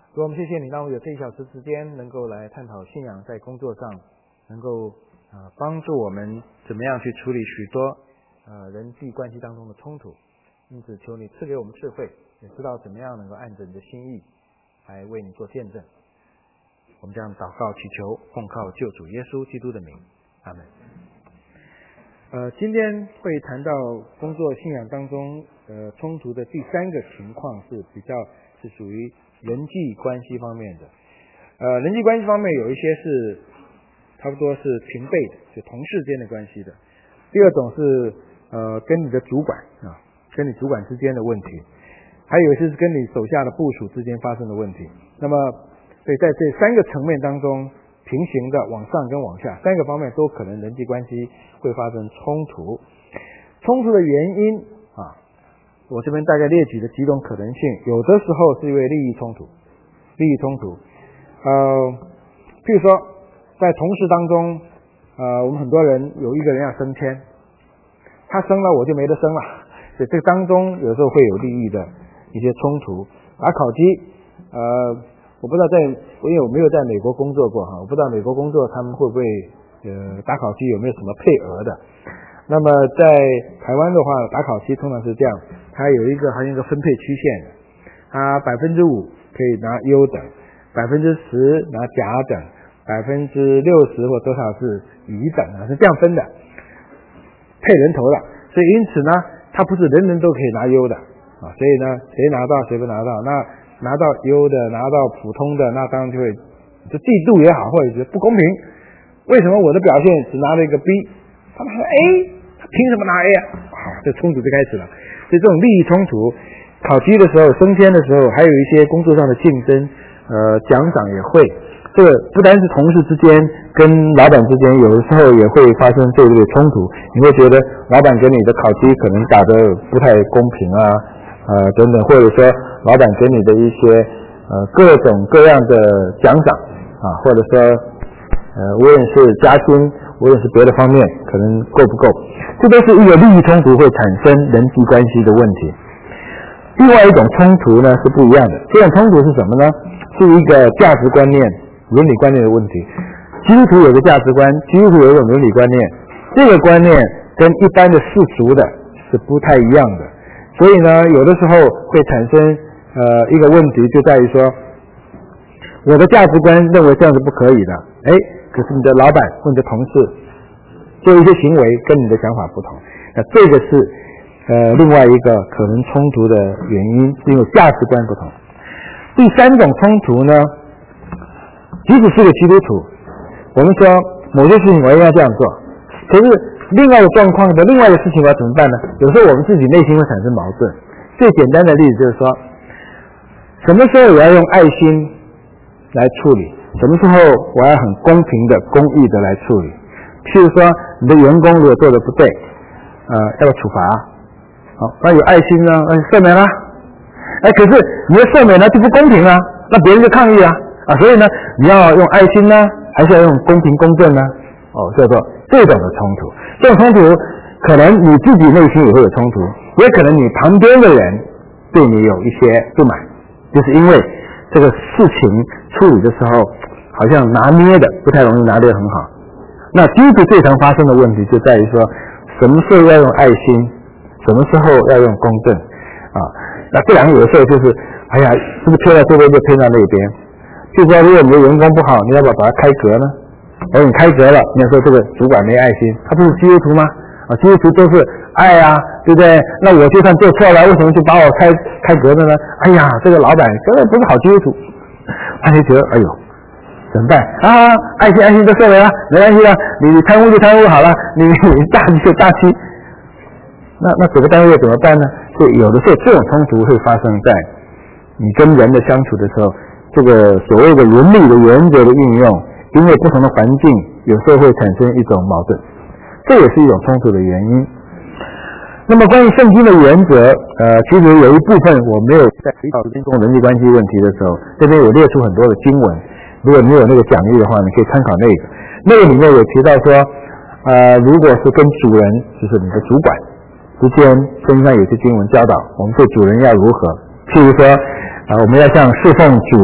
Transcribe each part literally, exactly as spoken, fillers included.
主，我们谢谢你，让我有这一小时时间能够来探讨信仰在工作上，能够呃帮助我们怎么样去处理许多呃人际关系当中的冲突。因此，求你赐给我们智慧，也知道怎么样能够按着你的心意来为你做见证。我们这样祷告祈求，奉靠救主耶稣基督的名，阿门。呃，今天会谈到工作信仰当中呃冲突的第三个情况是比较是属于人际关系方面的。呃，人际关系方面有一些是差不多是平辈的，就同事间的关系的。第二种是呃跟你的主管啊，跟你主管之间的问题，还有一些是跟你手下的部属之间发生的问题。那么，所以在这三个层面当中，平行的往上跟往下三个方面都可能人际关系会发生冲突。冲突的原因啊，我这边大概列举了几种可能性。有的时候是因为利益冲突，利益冲突，呃，譬如说在同事当中，呃，我们很多人有一个人要升迁，他升了我就没得升了，所以这个当中有时候会有利益的一些冲突。打考绩，呃。我不知道在，因为我没有在美国工作过哈，我不知道美国工作他们会不会呃打考绩有没有什么配额的。那么在台湾的话，打考绩通常是这样，它有一个好像一个分配曲线的，它百分之五可以拿优等，百分之十拿甲等，百分之六十或多少是乙等啊，是这样分的，配人头的。所以因此呢，它不是人人都可以拿优的啊，所以呢，谁拿到谁不拿到，那拿到优的，拿到普通的，那当然就会就嫉妒也好，或者觉得不公平。为什么我的表现只拿了一个 B， 他们说 A， 他凭什么拿 A 啊？好，这冲突就开始了。所以这种利益冲突，考绩的时候、升迁的时候，还有一些工作上的竞争，呃，奖赏也会。这个不单是同事之间跟老板之间，有的时候也会发生这个冲突。你会觉得老板给你的考绩可能打得不太公平啊，呃，等等，或者说老板给你的一些呃各种各样的奖赏啊，或者说呃无论是加薪，无论是别的方面，可能够不够，这都是一个利益冲突会产生人际关系的问题。另外一种冲突呢是不一样的，这种冲突是什么呢？是一个价值观念、伦理观念的问题。基督徒有个价值观，基督徒有一种伦理观念，这个观念跟一般的世俗的是不太一样的。所以呢，有的时候会产生呃一个问题，就在于说，我的价值观认为这样是不可以的，哎，可是你的老板或你的同事做一些行为跟你的想法不同，那这个是呃另外一个可能冲突的原因，是因为价值观不同。第三种冲突呢，即使是个基督徒，我们说某些事情我一定要这样做，可是另外的状况的另外的事情我要怎么办呢？有时候我们自己内心会产生矛盾。最简单的例子就是说，什么时候我要用爱心来处理，什么时候我要很公平的、公义的来处理。譬如说，你的员工如果做的不对，呃，要不要处罚？好，那有爱心呢，那就赦免啦。哎，可是你的赦免呢就不公平啊，那别人就抗议啊啊，所以呢，你要用爱心呢，还是要用公平公正呢？哦，叫做这种的冲突。这种冲突可能你自己内心也会有冲突，也可能你旁边的人对你有一些不满，就是因为这个事情处理的时候好像拿捏的不太容易拿捏得很好。那基督徒最常发生的问题就在于说，什么时候要用爱心，什么时候要用公正啊？那这两个有的时候就是，哎呀，是不是偏到这边就偏到那边？就说如果你的员工不好，你要不要把他开革呢？而你开革了，你要说这个主管没爱心，他不是基督徒吗？啊，基督徒都是爱啊，对不对？那我就算做错了，为什么就把我开开革的呢？哎呀，这个老板根本不是好基督徒，他就觉得，哎呦，怎么办啊？爱心爱心都赦免了，没关系了，你贪污就贪污好了，你你大欺就大欺。那那整个单位怎么办呢？所以有的时候这种冲突会发生在你跟人的相处的时候，这个所谓的伦理的原则的运用，因为不同的环境，有时候会产生一种矛盾，这也是一种冲突的原因。那么关于圣经的原则，呃，其实有一部分我没有在提到这种人际关系问题的时候，这边有列出很多的经文，如果你有那个讲义的话，你可以参考那个。那个里面有提到说，呃，如果是跟主人，就是你的主管之间，圣经上有些经文教导我们对主人要如何。譬如说，啊、呃，我们要像侍奉主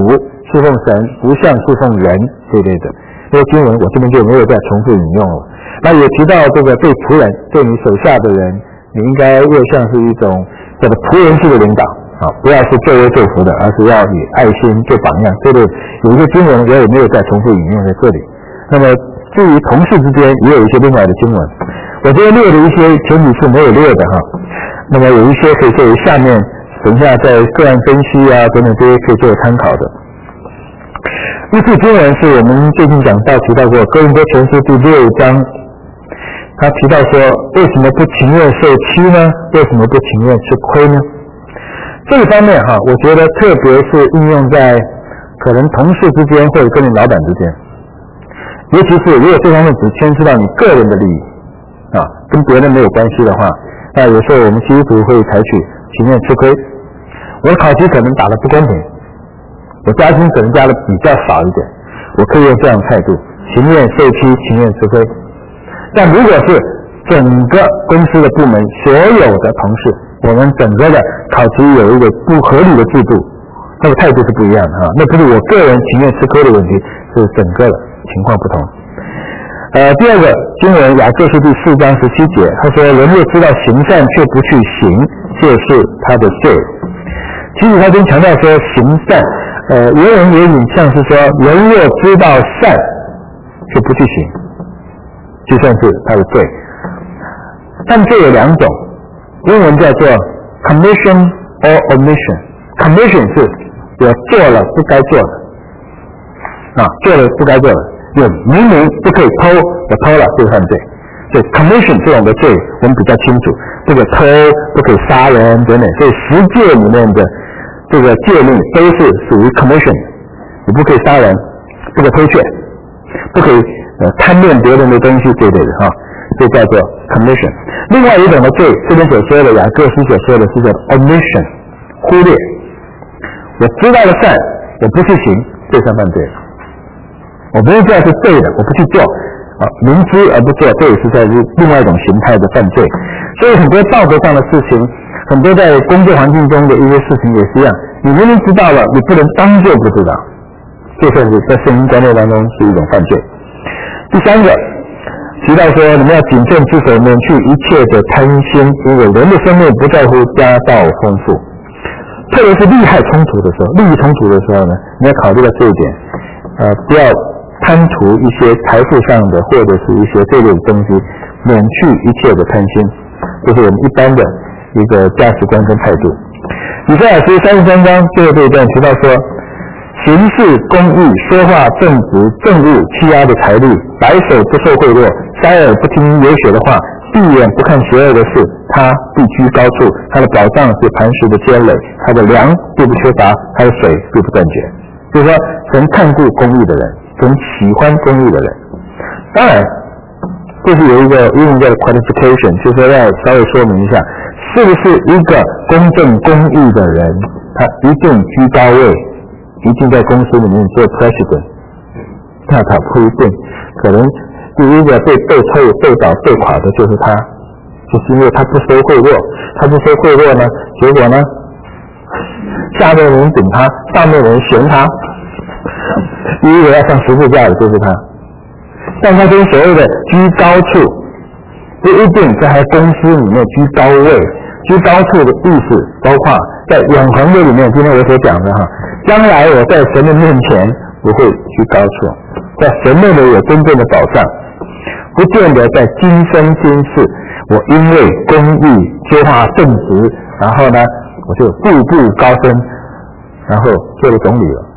侍奉神，不像侍奉人这类的。这些经文我这边就没有再重复引用了。那也提到这个对仆人，对你手下的人，你应该越像是一种这个仆人式的领导啊，不要是作威作福的，而是要以爱心做榜样。这个有一些经文我也没有再重复引用在这里。那么至于同事之间，也有一些另外的经文，我这边列的一些前几次没有列的哈。那么有一些可以作为下面等一下在个案分析啊等等这些可以作为参考的。第四经文是我们最近讲到提到过哥林多前书第六章，他提到说为什么不情愿受欺呢？为什么不情愿吃亏呢？这一方面哈，我觉得特别是应用在可能同事之间或者跟你老板之间，尤其是如果这方面只牵涉到你个人的利益啊，跟别人没有关系的话，那有时候我们基督徒会采取情愿吃亏。我的考级可能打得不公平，我加薪可能加的比较少一点，我可以用这样的态度，情愿受欺，情愿吃亏。但如果是整个公司的部门所有的同事，我们整个的考级有一个不合理的制度，那个态度是不一样的哈。那不是我个人情愿吃亏的问题，是整个的情况不同。呃，第二个经文雅各书第四章十七节，他说：“人若知道行善却不去行，就是他的罪。”其实他跟强调说行善，呃，有人也引像是说，人若知道善却不去行，就算是他的罪。但这有两种，英文叫做 commission or omission。commission 是我做了不该做的，啊，做了不该做的。有明明不可以偷，我偷了就是犯罪。所以 commission 这种的罪我们比较清楚，这个偷不可以杀人等等，所以十诫里面的这个诫命都是属于 commission， 你不可以杀人，不可以偷窃，不可以呃贪恋别人的东西这类的哈，这叫做 commission。另外一种的罪，这边所说的雅各书所说的是叫 omission， 忽略。我知道了善，我不去行，这算犯罪。我不是知道是对的，我不去做，啊，明知而不做，这也是在另外一种形态的犯罪。所以很多道德上的事情，很多在工作环境中的一些事情也是一样，你明明知道了，你不能当作不知道，这算是在圣经观念当中是一种犯罪。第三个提到说，你们要谨慎自守，免去一切的贪心，因为人的生命不在乎家道丰富。特别是利害冲突的时候，利益冲突的时候呢，你要考虑到这一点，呃，不要贪图一些财富上的或者是一些这类的东西，免去一切的贪心，这是我们一般的一个价值观跟态度。以赛亚书三十三章最后这一段提到说，行事公义，说话正直，正务欺压的财力，白手不受贿赂，塞耳不听有血的话，闭眼不看邪恶的事，他必居高处，他的宝藏是磐石的坚垒，他的粮必不缺乏，他的水必不断绝。就是说，神看顾公义的人，神喜欢公义的人。当然，这是有一个英文叫 qualification， 就是说要稍微说明一下，是不是一个公正公义的人，他一定居高位，一定在公司里面做 president， 那他不一定，可能第一个被被抽、被倒、被垮的就是他，就是因为他不收贿赂，他不收贿赂呢，结果呢，下面人顶他，上面人嫌他，第一个要上十字架的就是他。但他跟所谓的居高处，不一定在他公司里面居高位。居高处的意思包括在永恒的里面，今天我所讲的哈，将来我在神的面前不会居高处，在神那里有真正的保障，不见得在今生今世我因为公义说话正直，然后呢我就步步高升，然后做了总理了。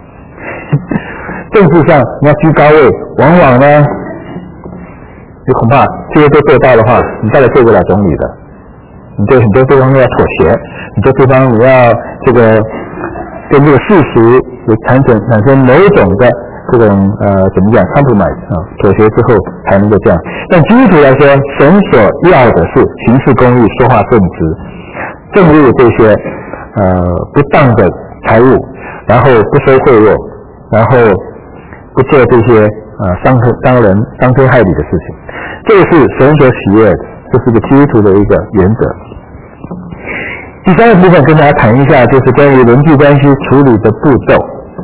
政治上你要居高位，往往呢你恐怕这些都做到的话，你大概做不了总理的。你对很多地方要妥协，你对地方你要这个跟这个事实有产生产生某种的这种呃怎么讲 compromise 啊，妥协之后才能够这样。但基督徒来说，神所要的是行事公义，说话正直，正入这些呃不当的财物，然后不收贿赂，然后不做这些呃伤伤人伤天害理的事情，这个是神所喜悦的，这是个基督徒的一个原则。第三个部分跟大家谈一下，就是关于人际关系处理的步骤。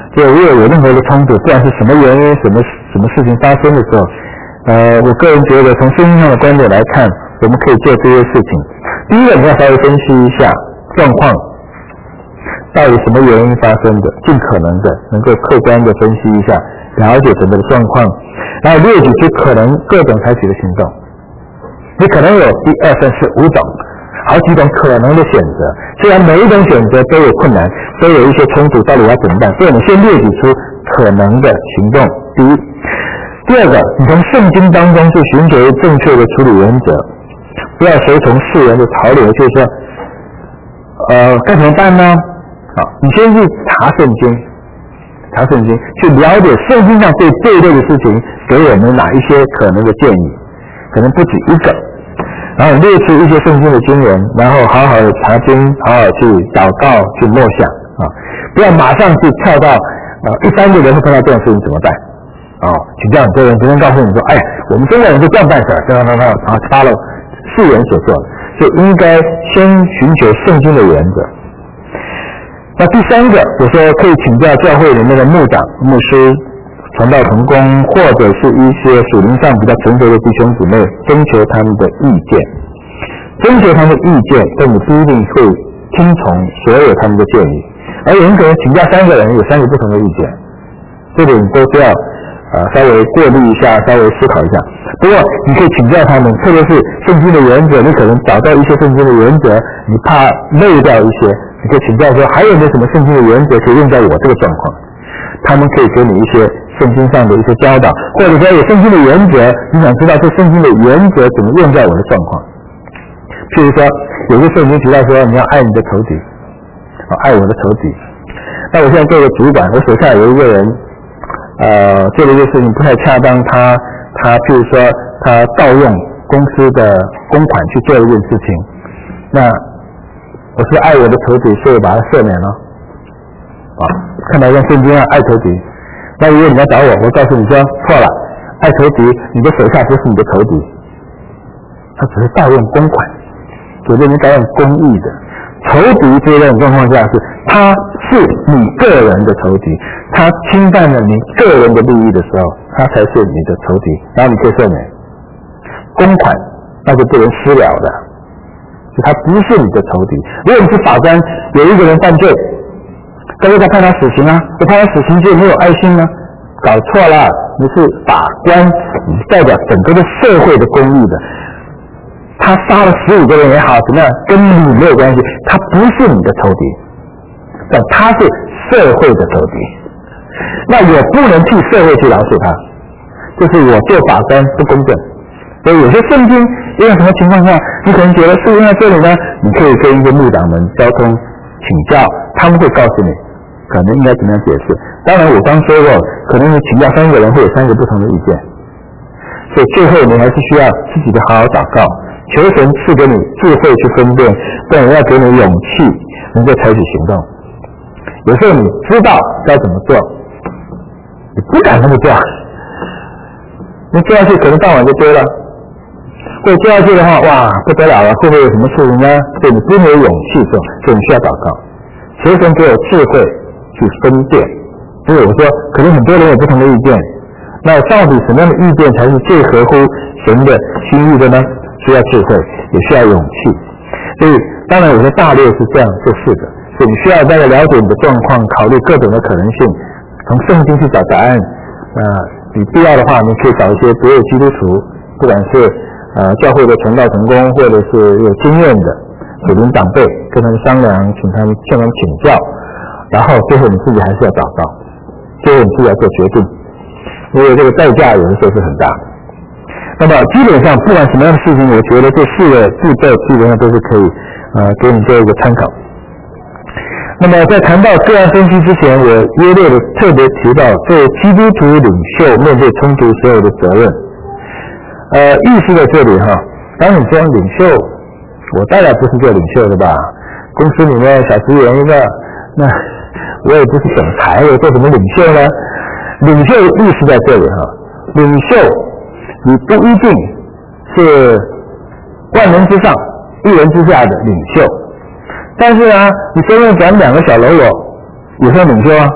就如果有任何的冲突，不管是什么原因、什么什么事情发生的时候，呃，我个人觉得从圣经上的观点来看，我们可以做这些事情。第一个，你要稍微分析一下状况，到底什么原因发生的，尽可能的能够客观的分析一下，了解整个的状况，然后列举出可能各种采取的行动。你可能有一二三四五种，好几种可能的选择，虽然每一种选择都有困难，都有一些冲突，到底要怎么办？所以我们先列举出可能的行动。第一，第二个，你从圣经当中去寻求正确的处理原则，不要随从世人的潮流，就是说，呃，该怎么办呢？好，你先去查圣经，查圣经，去了解圣经上对这一类的事情给我们哪一些可能的建议，可能不止一个。然后列出一些圣经的经文，然后好好的查经，好好去祷告，去默想啊，不要马上去跳到呃一般的人会碰到这种事情怎么办？哦，请教很多人今天告诉你说，哎，我们中国人就这样办事，这样这样，然后发了世人所做的，就应该先寻求圣经的原则。那第三个，我说可以请教教会里面的牧长、牧师、传道同工，或者是一些属灵上比较成熟的弟兄姊妹，征求他们的意见。征求他们的意见，但你不一定会听从所有他们的建议，而有人可能请教三个人，有三个不同的意见，这点你都需要呃稍微过滤一下，稍微思考一下。不过你可以请教他们，特别是圣经的原则，你可能找到一些圣经的原则，你怕漏掉一些，你可以请教说还有没有什么圣经的原则可以用在我这个状况，他们可以给你一些圣经上的一些教导，或者说有圣经的原则，你想知道这圣经的原则怎么用在我的状况。譬如说有些圣经提到说你要爱你的仇敌，哦，爱我的仇敌。那我现在做个主管，我手下有一个人呃做了一个事情不太恰当，他他譬如说他盗用公司的公款去做一件事情，那我是爱我的仇敌，所以把他赦免了啊，看到像圣经啊爱仇敌。那如果你要找我，我告诉你说错了，爱仇敌，你的手下不是你的仇敌，他只是盗用公款，有的人盗用公益的。仇敌这种状况下是，他是你个人的仇敌，他侵犯了你个人的利益的时候，他才是你的仇敌，然后你可以赦免。公款那就不能私了的，他不是你的仇敌。如果你是法官，有一个人犯罪，但是他判他死刑啊，他判他死刑就没有爱心吗？搞错了，你是法官，你是代表整个的社会的公义的。他杀了十五个人也好，怎么样，跟你没有关系，他不是你的仇敌，但他是社会的仇敌。那我不能替社会去饶恕他，就是我做法官不公正。所以有些圣经因为什么情况下，你可能觉得事情在这里呢，你可以跟一些牧长们交通请教，他们会告诉你可能应该怎么样解释。当然我刚说过，可能你请教三个人会有三个不同的意见，所以最后你还是需要自己的好好祷告，求神赐给你智慧去分辨，但也要给你勇气能够采取行动。有时候你知道该怎么做，你不敢那么做，你做下去可能当晚就丢了，或者做下去的话，哇不得了了，会不会有什么事情呢？所以你不没有勇气做，所以你需要祷告，求神给我智慧去分辨。因为我说可能很多人有不同的意见，那到底什么样的意见才是最合乎神的心意的呢？需要智慧，也需要勇气。所以当然我说大略是这样做事的，所以你需要大概了解你的状况，考虑各种的可能性，从圣经去找答案。呃你必要的话，你可以找一些别的基督徒，不管是呃教会的传道同工，或者是有经验的属灵长辈，跟他们商量，请他们向他们请教，然后最后你自己还是要祷告，最后你自己要做决定，因为这个代价有的时候是很大的。那么基本上不管什么样的事情，我觉得这四个步骤基本上都是可以呃给你做一个参考。那么在谈到个案分析之前，我约略的特别提到作为基督徒领袖面对冲突所有的责任。呃意思在这里哈，当你说领袖，我当然不是做领袖的吧，公司里面小职员一个，那我也不是总裁，我做什么领袖呢？领袖意思在这里哈，领袖你不一定是万人之上一人之下的领袖，但是啊，你身边管两个小喽啰也算领袖啊，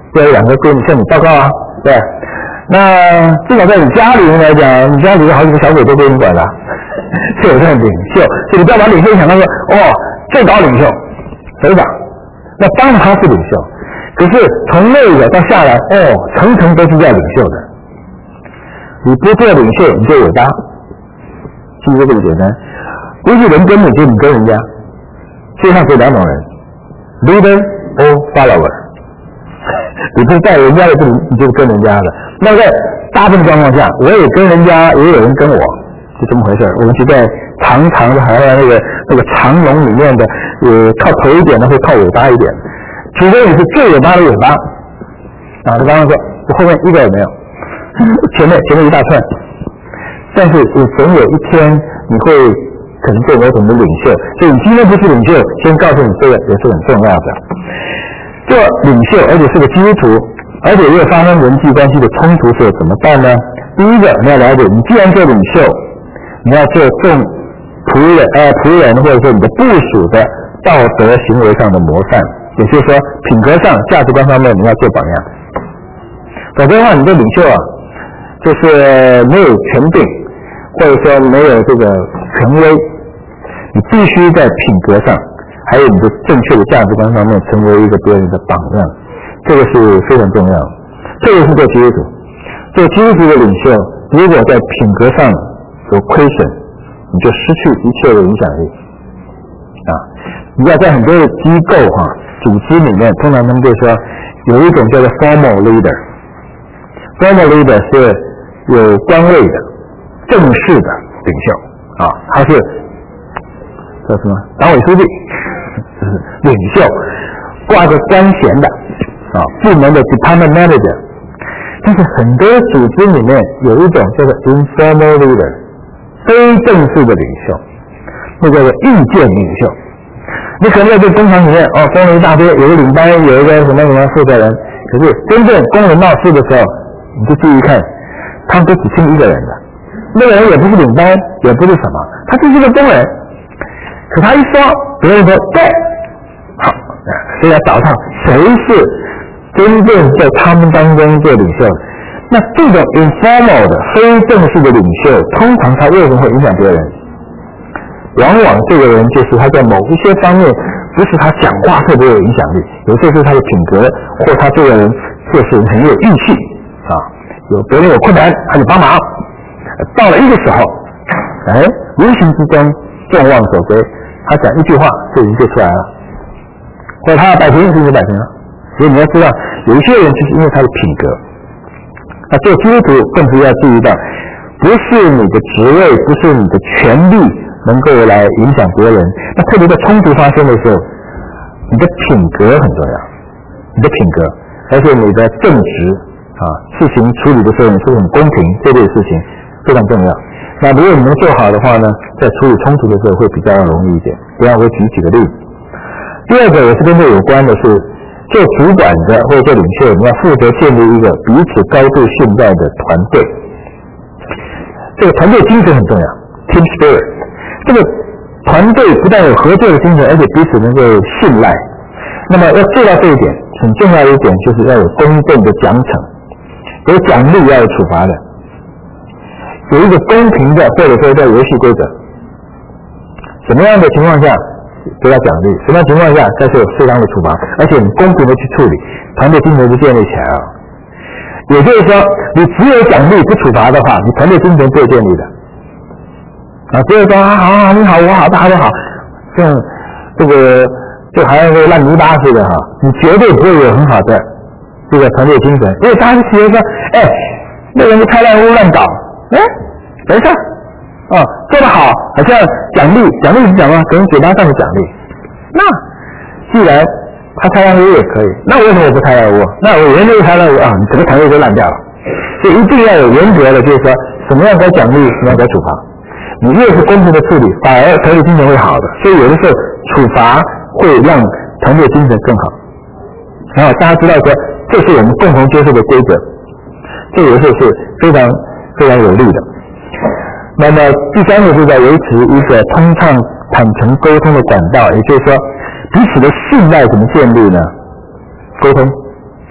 要有两个闺女向你报告啊，对。那至少在你家里面来讲，你家里有好几个小鬼都归你管了，是有这种领袖，所以你不要把领袖想到说，哦，最高领袖，首长，那当然他是领袖，可是从那个到下来，哦，层层都是叫领袖的。你不做领袖，你就尾巴，其实这么简单。不是人跟你，就你跟人家，世界上只有两种人 ，leader or follower。你不是带人家的，你就是跟人家的。那在大部分状况下，我也跟人家，也有人跟我，就这么回事。我们就在长长的，还有那个那个长龙里面的，呃，靠头一点的，会靠尾巴一点。除非你是最尾巴的尾巴，啊，他刚刚说，我后面一个也没有，前面前面一大串。但是你总有一天你会可能做某种的领袖，所以你今天不是领袖，先告诉你这个也是很重要的。做领袖，而且是个基督徒，而且又发生人际关系的冲突时怎么办呢？第一个，你要了解，你既然做领袖，你要做众仆人呃仆人或者说你的部属的道德行为上的模范，也就是说品格上、价值观上面你要做榜样。否则的话，你的领袖啊，就是没有权柄，或者说没有这个权威，你必须在品格上。还有你的正确的价值观上面，成为一个别人的榜样，这个是非常重要的。这个是做基督徒，做基督徒的领袖，如果在品格上有亏损，你就失去一切的影响力啊！你要在很多的机构哈、啊、组织里面，通常他们就说有一种叫做 formal leader，formal leader 是有官位的、正式的领袖啊，他是叫什么党委书记。领袖挂着官衔的啊，部门的 department manager， 但是很多组织里面有一种叫做 informal leader， 非正式的领袖，那叫做意见领袖。你可能在这工厂里面哦，工人一大堆，有个领班，有一个什么什么负责人，可是真正工人闹事的时候，你就注意看，他们都只听一个人的，那个人也不是领班，也不是什么，他就是一个工人。可他一说，别人说对，好，所以要找到谁是真正在他们当中做领袖。那这种 informal 的非正式的领袖，通常他为什么会影响别人？往往这个人就是他在某一些方面，不是他讲话特别有影响力，有时候是他的品格，或他这个人做事很有义气啊，有别人有困难他就帮忙。到了一个时候，哎，无形之中众望所归。他讲一句话，这人就出来了，或者他要摆平，这就摆平了。所以你要知道，有一些人就是因为他的品格。那做基督徒更是要注意到，不是你的职位，不是你的权力能够来影响别人。那特别在冲突发生的时候，你的品格很重要，你的品格，而且你的正直啊，事情处理的时候你是很公平，这类事情非常重要。那如果你能做好的话呢，在处理冲突的时候会比较容易一点。这样我举几个例子。第二个也是跟这有关的是，做主管的或者做领袖，你要负责建立一个彼此高度信赖的团队。这个团队精神很重要 ，team spirit。这个团队不但有合作的精神，而且彼此能够信赖。那么要做到这一点，很重要的一点就是要有公正的奖惩，有奖励，要有处罚的。有一个公平的或者说叫游戏规则，什么样的情况下得到奖励，什么样的情况下该是有适当的处罚，而且你公平的去处理，团队精神就建立起来了。也就是说，你只有奖励不处罚的话，你团队精神不会建立的。啊，只有说啊好好你好我好大家都好，这样这个就好像是烂泥巴似的哈，你绝对不会有很好的这个团队精神，因为大家觉得说，哎，那人就开烂屋乱搞。哎，没事哦，做得好，好像奖励，奖励是讲吗？可能嘴巴上的奖励。那既然他开烂屋也可以，那为什么我不开烂屋？那我原来开烂屋啊，你整个团队都烂掉了。所以一定要有原则的，就是说什么样该奖励，什么样该处罚。你越是公平的处理，反而团队精神会好的。所以有的时候处罚会让团队精神更好。然后大家知道说，这是我们共同接受的规则，这有的时候是非常。非常有利的。那么第三个是在维持一个通畅坦诚沟通的管道，也就是说彼此的信赖怎么建立呢？沟通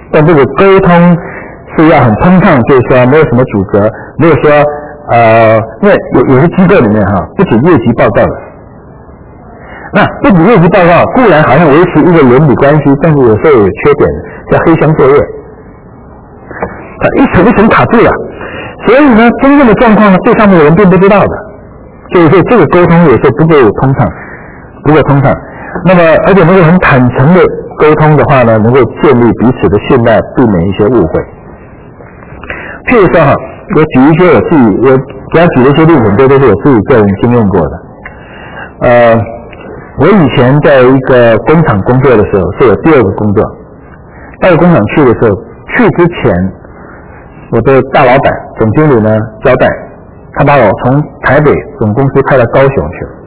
但这个沟通是要很通畅，就是说没有什么阻隔，没有说呃，因为有有些机构里面哈，不仅业绩报告的，那不仅业绩报告固然好像维持一个伦理关系，但是有时候有缺点，叫黑箱作业，它一层一层卡住了，所以呢，真正的状况呢，最上面的人并不知道的，所以说这个沟通有时候不够通畅，不够通畅。那么，而且能够很坦诚的沟通的话呢，能够建立彼此的信赖，避免一些误会。譬如说哈，我举一些我自己，我主要举的一些例子，很多都是我自己个人经验过的。呃，我以前在一个工厂工作的时候，是我第二个工作。到工厂去的时候，去之前，我的大老板、总经理呢交代，他把我从台北总公司派到高雄去了。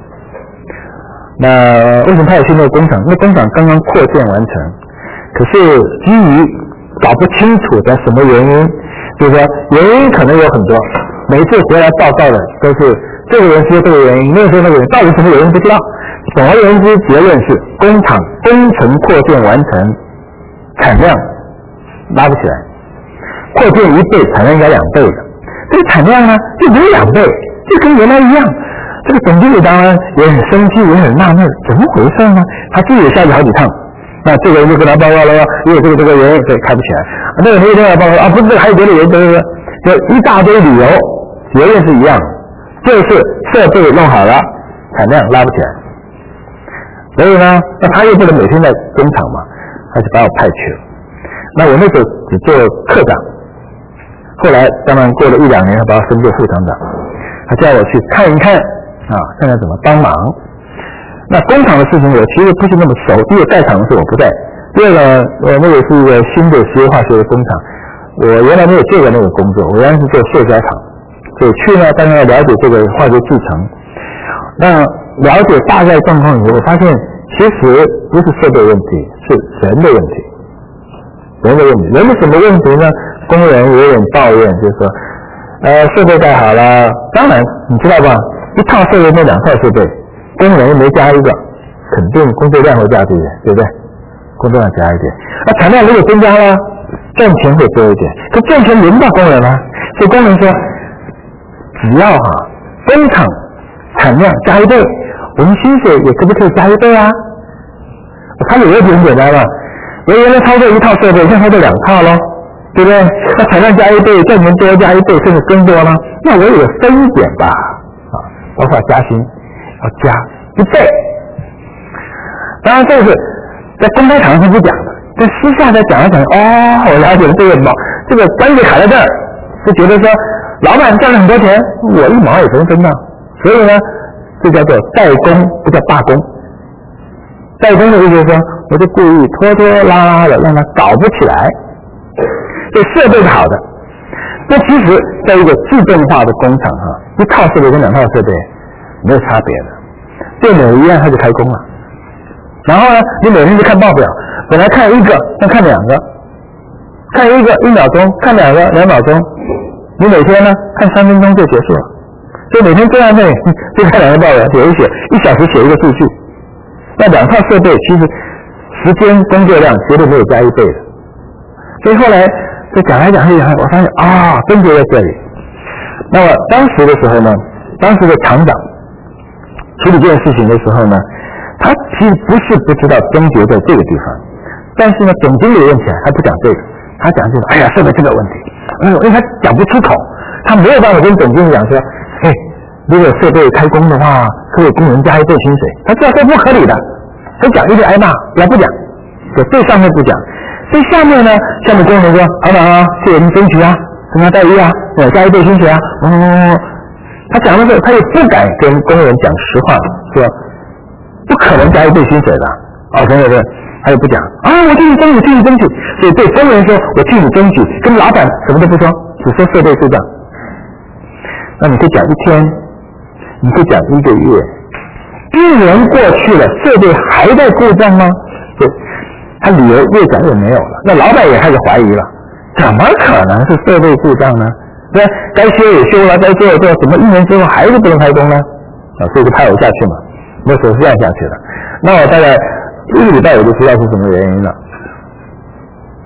那为什么他要去那个工厂？那工厂刚刚扩建完成，可是基于搞不清楚的什么原因，就是说原因可能有很多，每一次回来报告的都是这个人说这个原因，那个说那个原因，到底什么原因不知道。总而言之，结论是工厂工程扩建完成，产量拉不起来，扩建一倍，产量应该两倍的，这个产量呢就没有两倍，就跟原来一样。这个总经理当然也很生气，也很纳闷，怎么回事呢？他自己也下去好几趟，那这个人就跟他报告了，因为这个这个原因，所以开不起来。那个人又跟他报告啊，不是这个，还有别的原因，对对对，就一大堆理由，结论是一样的，就是设备弄好了，产量拉不起来。所以呢，那他又不能每天在工厂嘛，他就把我派去了。那我那时候只做科长，后来当然过了一两年，他把我升做副厂长，他叫我去看一看。啊，看看怎么帮忙。那工厂的事情我其实不是那么熟，第一个在场的时候我不在，第二个呃那个是一个新的石油化学的工厂，我原来没有做过那个工作，我原来是做塑胶厂，所以去呢当然要了解这个化学制成。那了解大概状况以后，我发现其实不是设备问题，是人的问题，人的问题，人的什么问题呢？工人有点抱怨，就是说，呃设备盖好了，当然你知道吧？一套设备那两套设备，工人没加一个，肯定工作量会加一点，对不对？工作量加一点，那产量如果增加了，赚钱会多一点，可赚钱轮不到工人啊。所以工人说，只要哈、啊、工厂产量加一倍，我们薪水也可不可以加一倍啊？他有一点很简单了，我原来操作一套设备，现在操作两套咯，对不对？那产量加一倍，赚钱多加一倍，甚至更多呢，那我有分一点吧。包括加薪要加一倍，当然这个是在公开场合是不讲的，在私下在讲一讲，哦，我了解了这个毛，这个关系卡在这儿，就觉得说老板赚了很多钱，我一毛也不能分到，所以呢，这叫做代工，不叫罢工。代工的意思就是说，我就故意拖拖拉拉的让它搞不起来，这设备是好的。那其实在一个自动化的工厂哈，一套设备跟两套设备没有差别的，电脑一样它就开工了。然后呢，你每天就看报表，本来看一个，要看两个，看一个一秒钟，看两个两秒钟，你每天呢看三分钟就结束了。所以每天坐在那里就看两个报表，写一写，一小时写一个数据。那两套设备其实时间工作量绝对没有加一倍的。所以后来就讲来讲去讲来，我发现啊，分别在这里。那么当时的时候呢，当时的厂长处理这件事情的时候呢，他其实不是不知道症结在这个地方，但是呢，总经理问起来他不讲这个，他讲就是哎呀，设备这个问题，哎呦，因为他讲不出口，他没有办法跟总经理讲说，哎，如果设备开工的话，可以工人加一倍薪水，他知道这不合理的，他讲一定挨骂，也不讲，就最上面不讲。所以下面呢，下面工人说，厂长啊，替我们争取啊，增加待遇啊，呃，加一倍薪水啊，嗯，他讲的时候，他也不敢跟工人讲实话，说不可能加一倍薪水的，哦，对对对，他也不讲啊，我替你争取，替你争取，所以对工人说，我替你争取，跟老板什么都不说，只说设备故障。那你可以讲一天，你可以讲一个月，一年过去了，设备还在故障吗？对。他理由越讲越没有了，那老板也开始怀疑了，怎么可能是设备故障呢？对，该修也修了，该做也做，怎么一年之后还是不能开工呢？啊，所以就派我下去嘛，那时候是这样下去的。那我大概一个礼拜我就知道是什么原因了。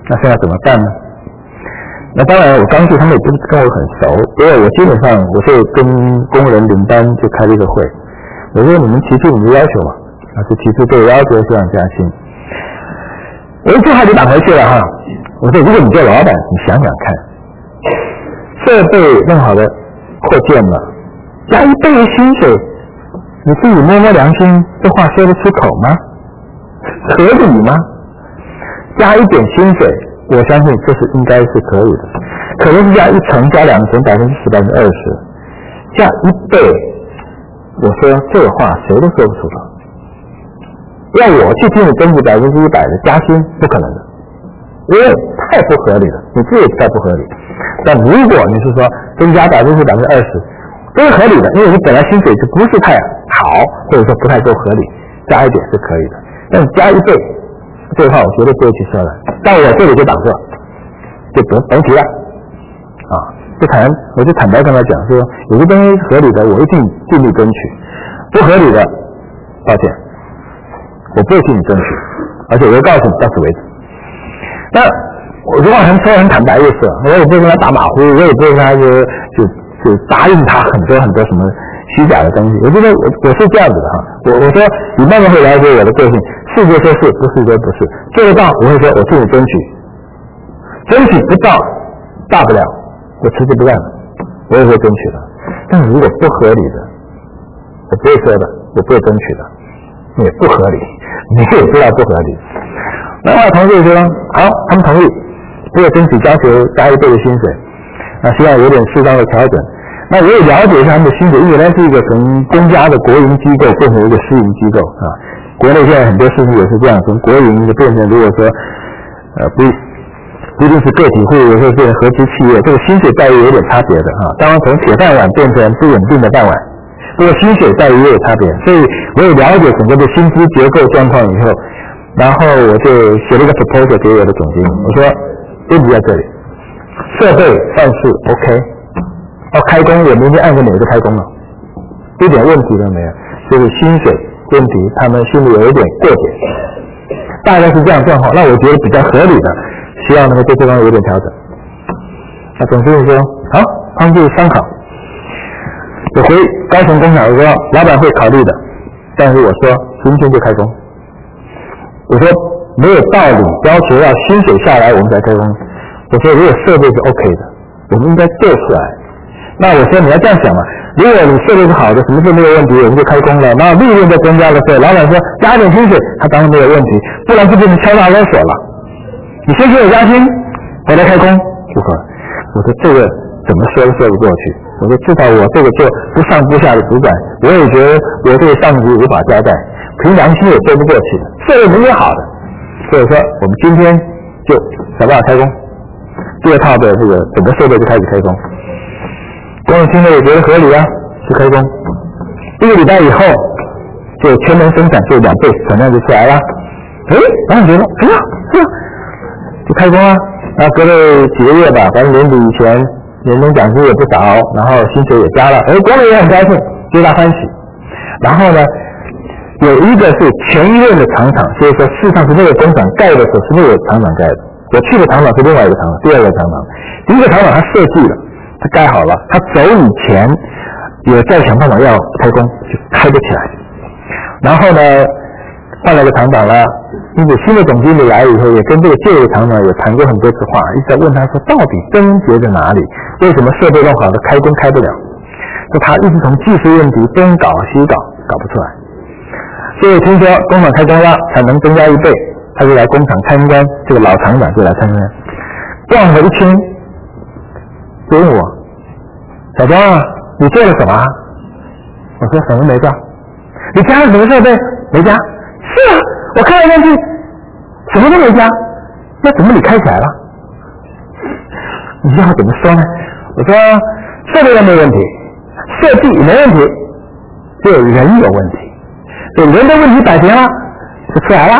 那现在怎么办呢？那当然，我刚去他们也不是跟我很熟，因为我基本上我就跟工人领班就开了一个会，我说你们提出你们的要求嘛，啊，就提出这个要求，希望加薪。我一句话就打回去了哈，我说如果你做老板，你想想看，设备弄好的扩建了，加一倍的薪水，你自己摸摸良心，这话说得出口吗？合理吗？加一点薪水，我相信这是应该是可以的，可能是加一层、加两层，百分之十、百分之二十，加一倍，我说这个话谁都说不出口。要我去替你争取百分之一百的加薪，不可能的，因为太不合理了，你自己也太不合理。但如果你是说增加百分之百分之二十，这是合理的，因为你本来薪水就不是太好，或者说不太够合理，加一点是可以的。但加一倍，这个话我绝对不会去说的。但我这里就挡住了，就不甭提了啊！就坦我就坦白跟他讲说，有些东西合理的，我一定尽力争取；不合理的，抱歉。我不会替你争取，而且我会告诉你到此为止。那我这话很说很坦白就是，我也不会跟他打马虎，我也不会跟他就就就答应他很多很多什么虚假的东西。我觉得我我是这样子的哈，我我说你慢慢会了解我的个性，是就说是，不是就不是，做得到我会说我替你争取，争取不到大不了我辞职不干了，我也会争取的。但是如果不合理的，我不会说的，我不会争取的。也不合理，你也知道不合理。那我同事说好，他们同意，不会争取要求加一倍的薪水，那希望有点适当的调整。那我也了解一下他们的薪水，因为它是一个从公家的国营机构变成一个私营机构啊。国内现在很多事情也是这样，从国营就变成如果说呃不不一定是个体户，有时候变成合资企业，这个薪水待遇有点差别的啊。当然从铁饭碗变成不稳定的饭碗。这个薪水待遇也有差别，所以我也了解整个的薪资结构状况以后，然后我就写了一个 proposal 给我的总经理，我说问题在这里，设备算是 OK， 要开工我明天按个钮就开工了，一点问题都没有，就是薪水问题他们心里有一点过节，大概是这样状况，那我觉得比较合理的，希望能够对这方面有点调整。那总经理说好，他们就参考。我回高雄工厂，我说老板会考虑的，但是我说今天就开工。我说没有道理要求要薪水下来我们才开工。我说如果设备是 OK 的，我们应该做出来。那我说你要这样想嘛，如果你设备是好的，什么都没有问题，我们就开工了。那利润在增加的时候，老板说加点薪水，他当然没有问题，不然就变成敲诈勒索了。你先给我加薪，我来开工，不可。我说这个怎么说都说不过去。我说至少我这个做不上不下的主管，我也觉得我这个上级无法交代，凭良心也说不过去的，设备没有好的，所以说我们今天就想办法开工，第二套的这个整个设备就开始开工，工人听了也觉得合理啊，就开工，一个礼拜以后就全能生产，就两倍产量就出来了，哎，然后觉得哎呀，是啊，就开工啊，然后隔了几个月吧，反正年底以前。年终奖金也不少，然后薪水也加了，而工人也很高兴，皆大欢喜。然后呢，有一个是前一任的厂长，所以说事实上是那个工厂盖的时候是那个厂长盖的。我去的厂长是另外一个厂长，第二个厂长。第一个厂长他设计了，他盖好了，他走以前也在想办法要开工，就开不起来。然后呢，换了个厂长了。因为新的总经理来以后，也跟这个旧的厂长也谈过很多次话，一直在问他说，到底症结在哪里？为什么设备弄好的开工开不了？就他一直从技术问题东搞西搞，搞不出来。所以听说工厂开工了，产能增加一倍，他就来工厂参观，这个老厂长就来参观，逛了一圈，就问我，小庄啊，你做了什么？我说什么没做？你加了什么设备？没加。是啊。我看来看去，什么都没加，那怎么你开起来了？你要怎么说呢？我说设备都没问题，设计没问题，只有人有问题，所以人的问题摆平了，就出来了。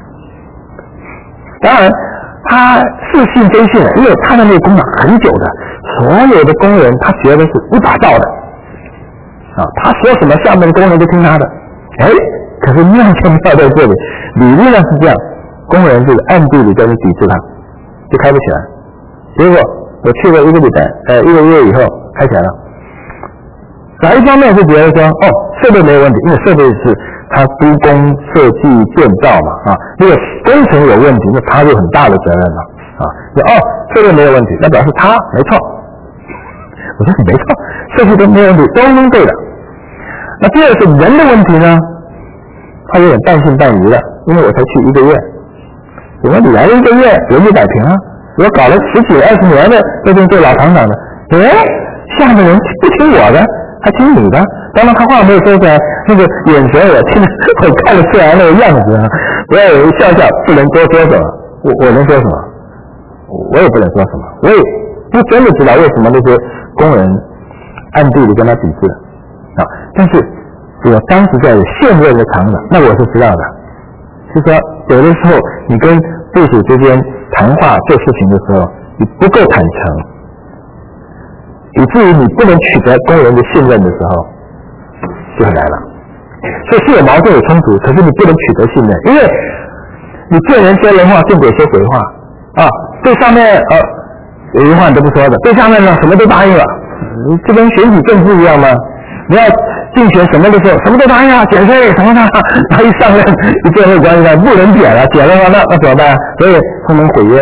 当然，他是信非信的，因为他的那个工厂很久的，所有的工人他觉得是一把照的，啊，他说什么下面的工人都听他的，哎。可是妙就妙在这里，理论上是这样，工人就是暗地里在那抵制他， 就开不起来。结果我去了一个礼拜，呃，一个月以后开起来了。哪一方面是觉得说，哦，设备没有问题，因为设备是他督工设计建造嘛，啊，如果工程有问题，那他就很大的责任了，啊，说哦，设备没有问题，那表示他没错。我说你没错，设计都没有问题，都是对的。那第二是人的问题呢，他有点半信半疑的，因为我才去一个月，我说你来了一个月，人就摆平了。我搞了十几二十年的这边做老厂长的，哎，下面人不听我的，还听你的。当然他话没有说出来，那个眼神我听我看得出来那个样子啊，我也笑笑，不能多说什么。我我能说什么？我也不能说什么。我也不真的知道为什么那些工人暗地里跟他抵制啊。但是我当时在现任的厂长，那我是知道的。就是说有的时候你跟部属之间谈话做事情的时候，你不够坦诚，以至于你不能取得工人的信任的时候，就很难了。所以是有矛盾有冲突，可是你不能取得信任，因为你见人说人话，见鬼说鬼话啊！对上面呃有一话你都不说的，对下面呢什么都答应了，这跟选举政治一样吗？你要竞选什么的时候，什么都答应啊，减税什么的，他一上任一建立关系上不能减了，减了那那怎么办？所以他们毁约。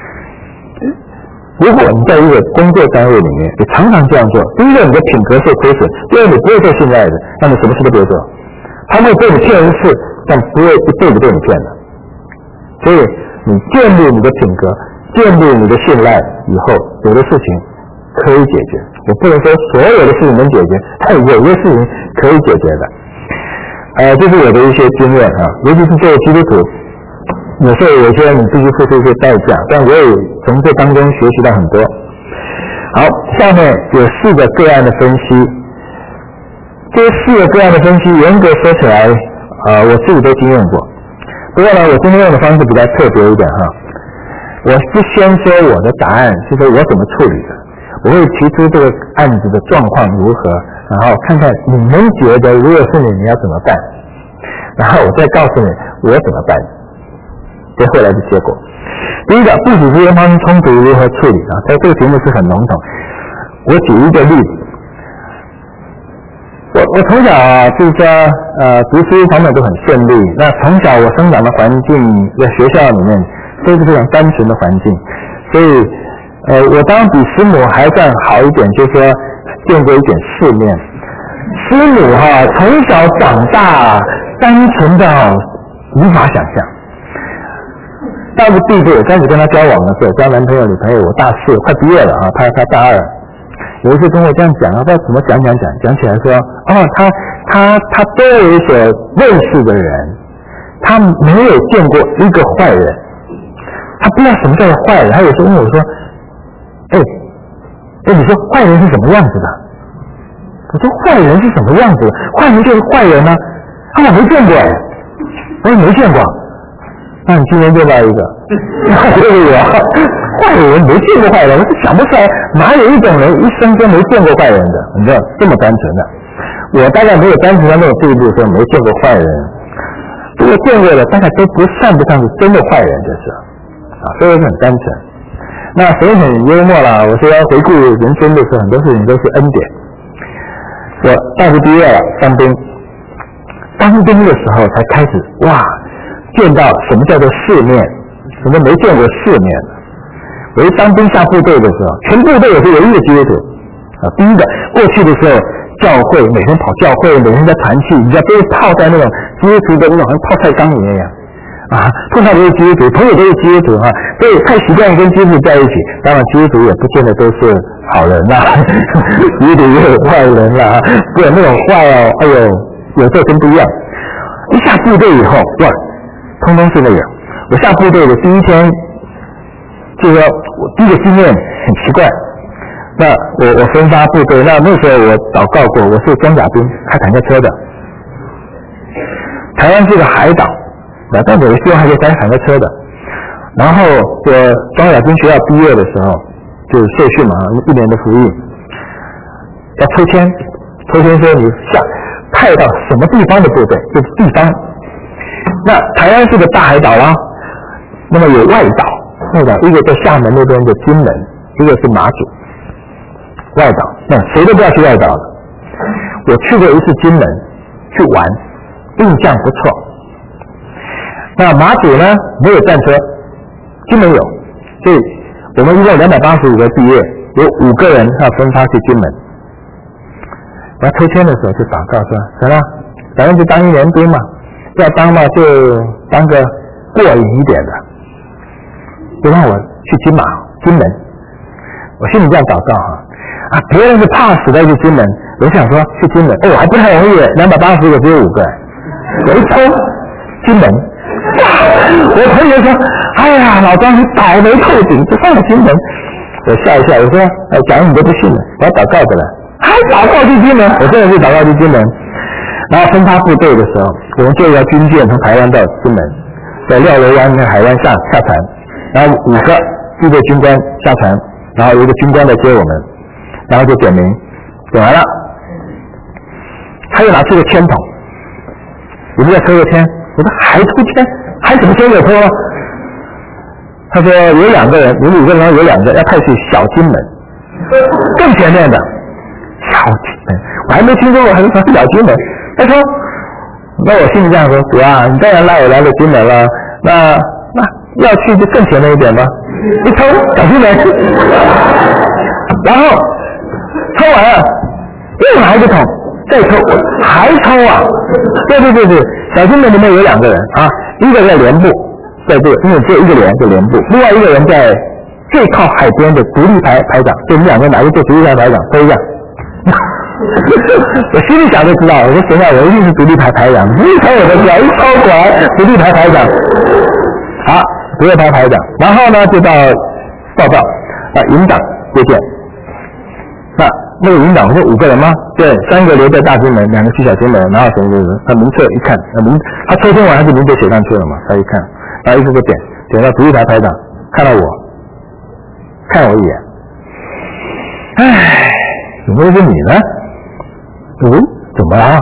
如果你在一个工作单位里面，你常常这样做，第一个你的品格受亏损，第二你不会做信赖的，那你什么事都不会做。他会对你骗人事，但不会一辈子被你骗的。所以你建立你的品格，建立你的信赖以后，有的事情可以解决。我不能说所有的事情能解决，但有些事情可以解决的。呃，这是我的一些经验啊，尤其是作为基督徒，有时候有些你必须付出一些代价，但我也从这当中学习到很多。好，下面有四个个案的分析。这四个个案的分析，严格说起来，呃，我自己都经验过。不过呢，我今天用的方式比较特别一点哈。我不先说我的答案，是说我怎么处理的。我会提出这个案子的状况如何，然后看看你们觉得如果是你，你要怎么办，然后我再告诉你我怎么办。这后来的结果。第一个，部属之间发生冲突如何处理啊？这个题目是很笼统。我举一个例子。我我从小啊，就是说呃读书方面都很顺利。那从小我生长的环境，在学校里面都是非常单纯的环境，所以呃我当然比师母还算好一点，就是说见过一点世面。师母哈、啊、从小长大单纯到无法想象。到个地步，我开始跟他交往的时候，交男朋友女朋友，我大四快毕业了啊，他他大二。有一次跟我这样讲，不知道怎么讲讲讲，讲起来说，哦，他他他周围所认识的人，他没有见过一个坏人，他不知道什么叫做坏人。他有时候问我说，哎，哎，你说坏人是什么样子的？我说坏人是什么样子的？坏人就是坏人啊。他说我没见过哎，我说没见过。那你今天见到一个，对不对？坏人没见过坏人，我是想不出来哪有一种人一生都没见过坏人的，你知道这么单纯的。我大概没有单纯到那种地步，说没见过坏人。如果见过的，大概都不算不上是真的坏人，就是啊，所以是很单纯。那所以很幽默啦。我说要回顾人生的时候，很多事情都是恩典。我大学毕业了，当兵，当兵的时候才开始哇。见到什么叫做世面，什么没见过世面的。我一当兵下部队的时候，全部队也是唯一的基督徒啊。第一个，过去的时候，教会每天跑教会，每天在团契，你知道都是泡在那种基督徒的那种好像泡菜缸里面一样啊。碰到都是基督徒，朋友都是基督徒哈、啊，所以太习惯跟基督徒在一起。当然，基督徒也不见得都是好人啦，基督徒也有坏人啦，对那种坏哦，哎呦，有时候真不一样。一下部队以后，哇！通通是那个，我下部队的第一天，就是说我第一个经验很奇怪。那我我分发部队，那那时候我祷告过，我是装甲兵，开坦克车的。台湾是个海岛，那但有的时候还可以开坦克车的。然后我装甲兵学校毕业的时候，就是受训嘛，一年的服役，要抽签，抽签说你下派到什么地方的部队，就是地方。那台湾是个大海岛啦，那么有外岛， 外岛，一个在厦门那边的金门，一个是马祖。外岛，那谁都不要去外岛了。我去过一次金门去玩，印象不错。那马祖呢没有战车，金门有，所以我们一共两百八十五个毕业，有五个人要分发去金门。我要抽签的时候就祷告说：行了，反正就当一年兵嘛，要当嘛就当个过瘾一点的。就让我去金马、金门，我心里这样祷告哈啊，别人是怕死的去金门，我想说去金门，哦，还不太容易，两百八十个只有五个，我一抽金门。我朋友说：哎呀，老张你倒霉透顶，就上了金门。我笑一笑，我说：哎，假如你都不信了，我要祷告的了，还祷告去金门？我真的是祷告去金门。然后分发部队的时候，我们坐一条军舰从台湾到金门，在廖楼湾那海湾下下船，然后五个部队军官下船，然后有一个军官来接我们，然后就点名，点完了，他又拿出个签筒，我们再抽个签。我说还抽签，还怎么签有抽啊？他说有两个人，有五个人，有两个要派去小金门，更前面的小金门，我还没听说过，还是说小金门。他说，那我心里这样说，主啊，你当然拉我来了金门了，那那要去就更前面一点吧。一抽小金门，然后抽完了，又拿一个桶。再抽，还抽啊！对对对对，小金门里面有两个人啊，一个在连部，在这个，因为只有一个连就连部，另外一个人在最靠海边的独立排排长，就我们两个哪一个做独立排排长都一样。我心里想就知道，我说现在我一定是独立排排长，一抽我就知道，一抽果然独立排排长。好，独立排排长，然后呢就到报告啊，营长接见。那那个营长说五个人吗？对，三个留在大金门，两个去小金门，然后什么什么，他名册一看，他名他抽签完他就名字写上去了嘛，他一看，然后一个个点，点到独立排排长，看到我，看我一眼，唉，怎么会是你呢？嗯，怎么了？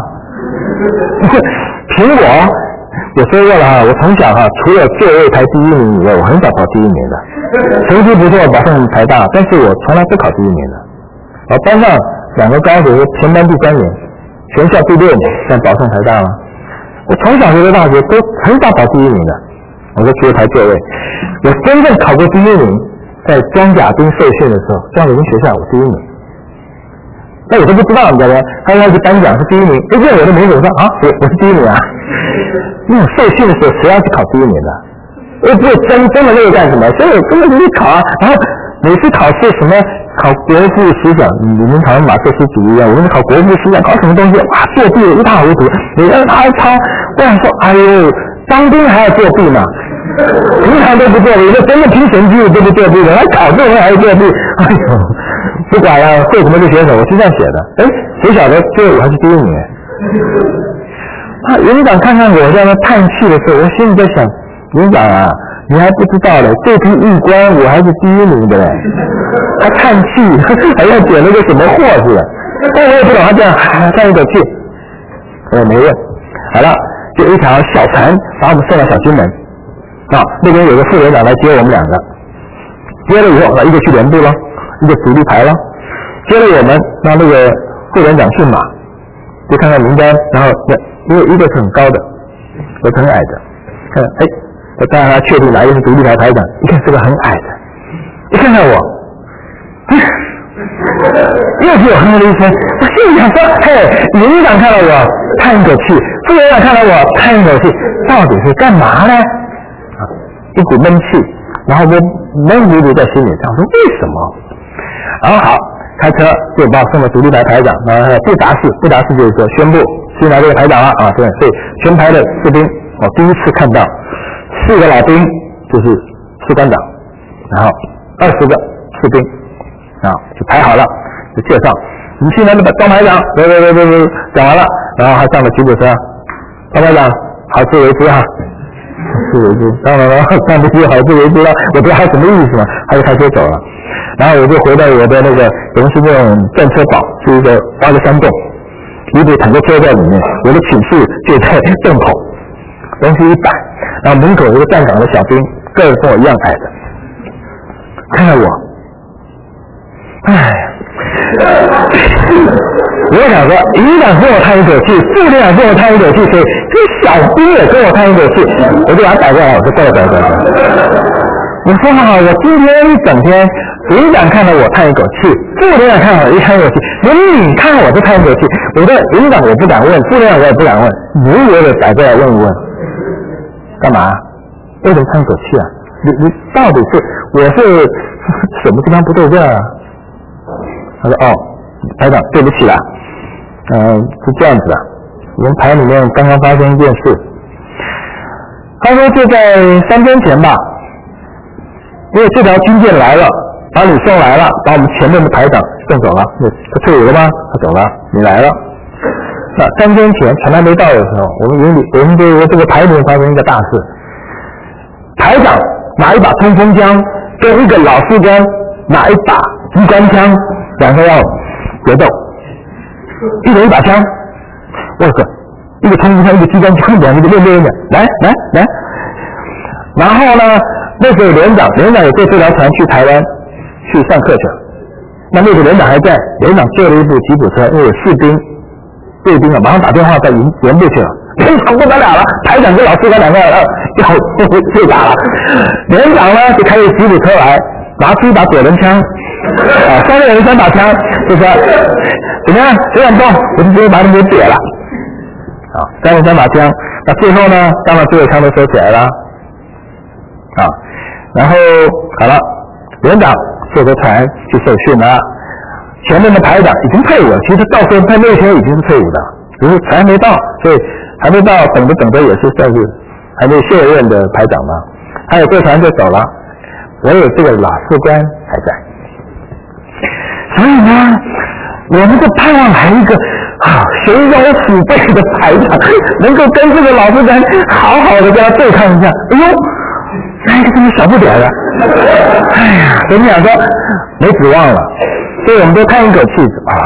凭我，我说过了哈，我从小哈，除了座位排第一名以外，我很少考第一名的，成绩不错，保送台大，但是我从来不考第一名的。然后班上两个高手，全班第三名，全校第六名，像保送台大吗？我从小学到大学都很少考第一名的。我说除了排座位，我真正考过第一名，在装甲兵受训的时候，装甲兵学校我第一名。那我都不知道，你知道吗？他要是颁奖是第一名，一见我的名字，我说啊，我我是第一名啊。那种受训的时候，谁要去考第一名的？我不会争争了那个干什么？所以我根本就去考啊。然后每次考试什么？考国父思想，你们考马克思主义啊，我们考国父思想，考什么东西？哇，作弊一塌糊涂！你让他抄，我想说，哎呦，当兵还要作弊嘛？平常都不作弊，那真的凭神机都不作弊的，还考这人还作弊？哎呦，不管了，会什么就学什么，我是这样写的。哎，谁晓得最后我还是第一名？啊，营长看看我在那叹气的时候，我心里在想，营长啊。你还不知道嘞，这批一关我还是第一名的嘞，他叹气，还要捡那个什么货似的，但我也不懂他这样叹一口气，我也没问。好了，就一条小船把我们送到小金门，啊，那边有个副连长来接我们两个，接了以后，一个去连部了，一个独立排了，接了我们，让那个副连长去马，就看看名单，然后因为一个是很高的，我是很矮的，看，哎。我当然他确定哪一个是独立排排长，一看是个很矮的，一看到我，又是我哼了一声，我心里想说，嘿，营长看到我叹一口气，副营长看到我叹一口气，到底是干嘛呢？啊，一股闷气，然后我闷糊糊在心里想说为什么？然后好，开车就把我送到独立排排长，然后不达事，不达事就是说宣布新来这个排长了啊，对，所以全排的士兵，我第一次看到。四个老兵就是士官长，然后二十个士兵啊，就排好了，就介绍你新来的张排长，对对对对对，讲完了，然后还上了吉普车，张排长好自为之哈，好自为之，当然了，上不去好自为之了，我不知道他什么意思嘛，他就开车走了，然后我就回到我的那个，我们是那种战车堡，是一个挖个山洞，一堆坦克车在里面，我的寝室就在洞口，东西一摆。然后门口有个站岗的小兵，个子跟我一样矮的， 看了我，唉，我想说，营长跟我叹一口气，副连长跟我叹一口气，所以这小兵也跟我叹一口气，我就把他逮过来，我说过来过来过来。我说好，我今天一整天，营长看了我叹一口气，副连长看了我一叹一口气，连你看我都叹一口气。我说营长我不敢问，副连长我也不敢问，你也得逮过来问一问，干嘛？为什么叹一口气啊？你你到底是我是什么地方不对劲啊？他说哦，排长对不起啦，嗯、呃，是这样子的，我们排里面刚刚发生一件事。他说就在三天前吧，因为这条军舰来了，把你送来了，把我们前面的排长送走了，他退伍了吗？他走了，你来了。那三天前船还没到的时候，我们营里我们这个这个排里面发生一个大事，排长拿一把冲锋枪，跟一个老士官拿一把机关枪，两个要决斗，一人一把枪，我靠，一个冲锋枪，一个机关枪，两个就练练练，来来来，然后呢，那个连长，连长也坐这条船去台湾去上课去了，那那个连长还在，连长坐了一部吉普车，因为有士兵、卫兵啊，马上打电话到营营部去了。连长不得了了，排长跟老师官两个人要对打了。连长呢就开着吉普车来，拿出一把左轮枪，啊，三个人三把枪，就说怎么样，谁敢动，我就直接把你给解了。啊，三个人三把枪，那最后呢，当然所有枪都收起来了。啊，然后好了，连长坐着船去受训了，前面的排长已经退伍了，其实到时候他那天已经是退伍的，只是船没到，所以还没到，等着等着也是算是还没卸任的排长嘛，他有坐船就走了，我有这个老士官还在，所以呢，我们就盼望来一个啊雄腰虎背的排长，能够跟这个老士官好好的跟他对抗一下。哎呦，那一个这么小不点的，哎呀，所以你想说没指望了，所以我们都叹一口气啊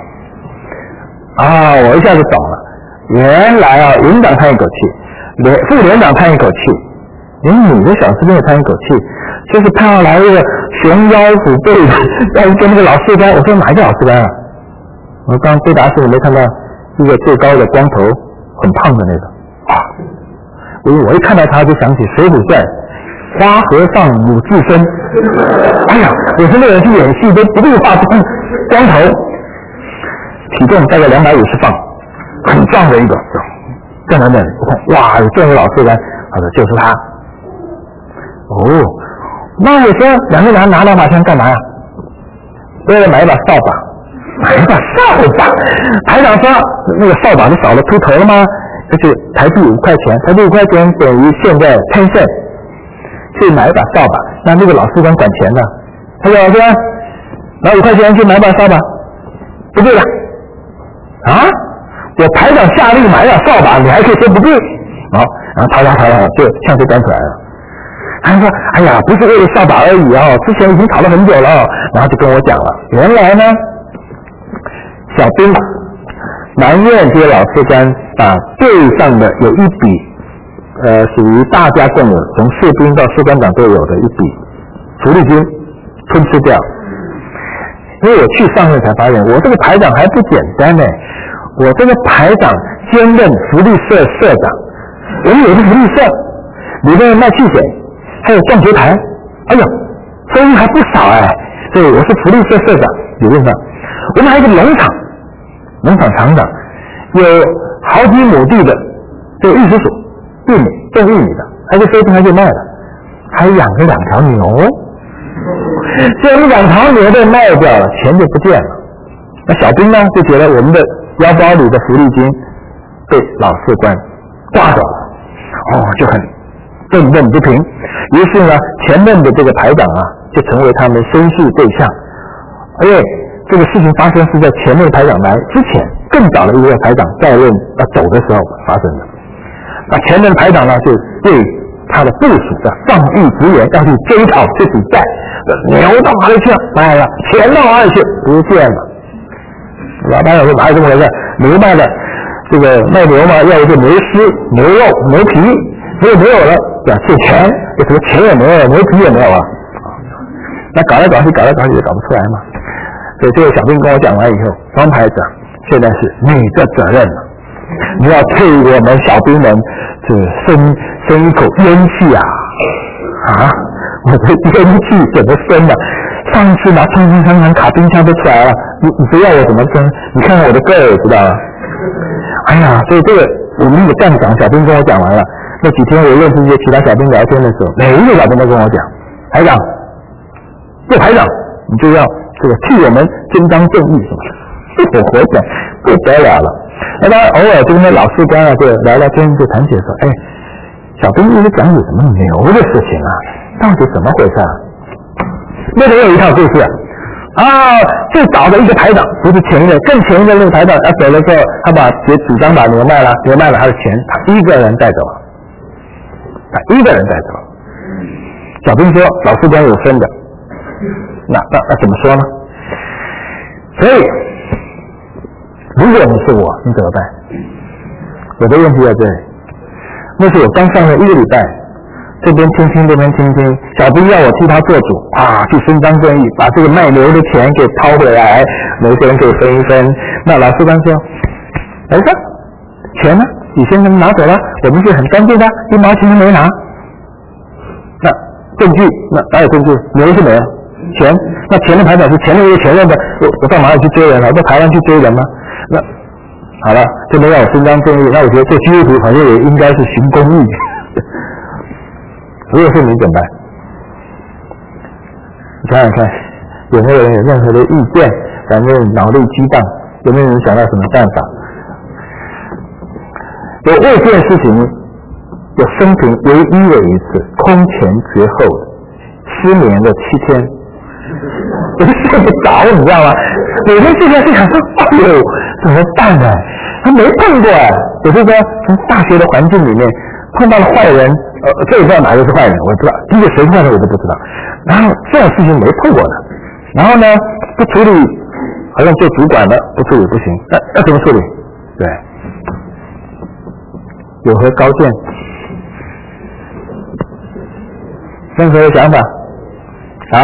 啊，我一下就懂了。原来啊，营长叹一口气，连副连长叹一口气，连你的小士兵也叹一口气，就是盼望来一个熊腰虎背的，要跟那个老士官。我说哪一个老士官啊？我刚对答时我没看到一个最高的光头很胖的那个啊，我我一看到他就想起《水浒传》花和尚鲁智深，哎呀，有时那人去演戏都不会化妆，光头，体重大概两百五十磅。很壮的一个，站在那里，我看，哇，有这么老士官，他说就是他。哦，那我说两个人拿两把枪干嘛呀？为了买一把扫把，买一把扫把。排长说，那个扫把你少了秃头了吗？就是台币五块钱，台币五块钱等于现在ten cent，去买一把扫把。那那个老士官管钱的，他说老师，拿五块钱去买把扫把，不对了，啊？我排长下令买一把扫把，你还可以说不对，好，然后逃逃逃逃，就枪就端出来了。他说：“哎呀，不是为了扫把而已哦，之前已经吵了很久了。”然后就跟我讲了，原来呢，小兵埋怨这些老士官把队上的有一笔，呃，属于大家共有，从士兵到士官长都有的一笔福利金吞吃掉。因为我去上任才发现，我这个排长还不简单呢。我这个排长兼任福利社社长，我们有个福利社，里面卖汽水，还有撞球台，哎呦，收入还不少哎。所以我是福利社社长，理论上，我们还有一个农场，农场厂长，有好几亩地的，这个玉石薯，玉米种玉米的，还可以收成，还可以卖的，还养着两条牛，所以我们两条牛被卖掉了，钱就不见了。那小兵呢就觉得我们的腰包里的福利金被老士官抓走了，哦，就很愤愤不平。于是呢，前面的这个排长啊，就成为他们申诉对象。因为这个事情发生是在前面排长来之前，更早的一位排长在任要走的时候发生的。那前面的排长呢，就对他的部属的放御职员要去追讨这笔债，牛到哪里去了？卖了，钱到哪里去？不见了。老板说哪有这么回事？牛卖的这个卖牛嘛，要一个牛丝、牛肉、牛皮，如果没有了，要借钱，这什么钱也没有，牛皮也没有啊。 那搞来搞去，搞来搞去也搞不出来嘛。所以这个小兵跟我讲完以后，方排长，现在是你的责任了，你要替我们小兵们这生生一口烟气啊！啊，我的烟气怎么生啊？上次拿冲锋枪、卡宾枪都出来了，你你不要我怎么生？你看看我的个儿，知道吗？哎呀，所以这个我们的站长小兵跟我讲完了。那几天我认识一些其他小兵聊天的时候，每一个小兵都跟我讲，排长，做排长你就要这个替我们伸张正义什么的。我想不得了了。那当然偶尔就跟那老士官啊就聊聊天，就谈起说，哎，小兵一直讲有什么牛的事情啊，到底怎么回事啊？那个有一套故事啊。啊，最早的一个排长不是前一个，更前一个那个排长，他走的时候，他把主张把牛卖了，牛卖了他的钱，他一个人带走了，他一个人带走了。小兵说，老士官有分的，那那那怎么说呢？所以，如果你是我，你怎么办？我的问题在这里，那是我刚上任一个礼拜。这边听听，这边听听，小兵要我替他做主啊，去伸张正义，把这个卖牛的钱给掏回来，每个人给分一分。那老士官说：“没事，钱呢？你先生拿走了，我们是很干净的，一毛钱都没拿。那证据，那哪有证据？牛是没了，钱，那钱的排长是前面一个前任的，我我干嘛要去追人了？我到台湾去追人吗？那好了，这边要我伸张正义，那我觉得这基督徒好像也应该是行公义。”如果是你怎么办？你想想看，有没有人有任何的意见？反正脑力激荡，有没有人想到什么办法？有为这件事情，有生平唯一的一次空前绝后的失眠了七天，我就睡不着，你知道吗？每天睡觉就想说，哎呦，怎么办呢？他没碰过啊，我就说从大学的环境里面碰到了坏人。呃，这也不知道哪个是坏人，我不知道，第一个谁是坏人我都不知道。然后这种事情没碰过的，然后呢，不处理，好像做主管的不处理不行，那要怎么处理？对，有何高见？任何的想法？啊？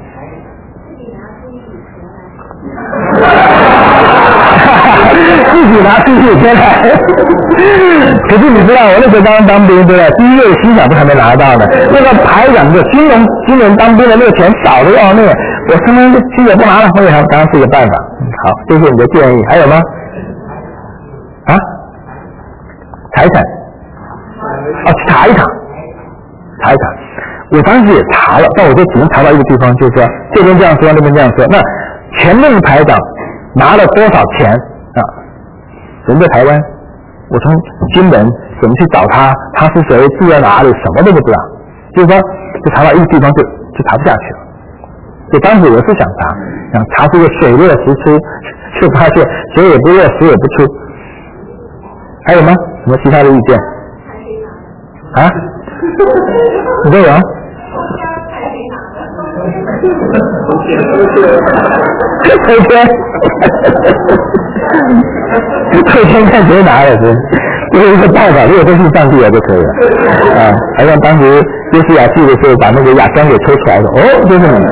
自己拿出去先来。可是你知道，我那时候刚刚当兵，对不对？第一个薪饷不还没拿到呢。那个排长的金融金融当兵的那个钱少的要命，我他妈薪水不拿了，后面还当然是一个办法。好，这是你的建议，还有吗？啊？财产？哦，去查一查，查一查。我当时也查了，但我就只能查到一个地方，就是说这边这样说，那边这样说。那前面的排长拿了多少钱啊？人在台湾，我从金门怎么去找他？他是谁？住在哪里？什么都不知道。就是说，就查到一个地方就就查不下去了。所以当时我是想查，想查出个水落石出，却发现水也不落，石也不出。还有吗？什么其他的意见？啊？你都有啊？抽签，抽签看谁拿了是，这是一个办法，如果都是上帝了就可以了啊。好像当时约书亚记的时候，把那个亚当给抽出来了，哦，就是你。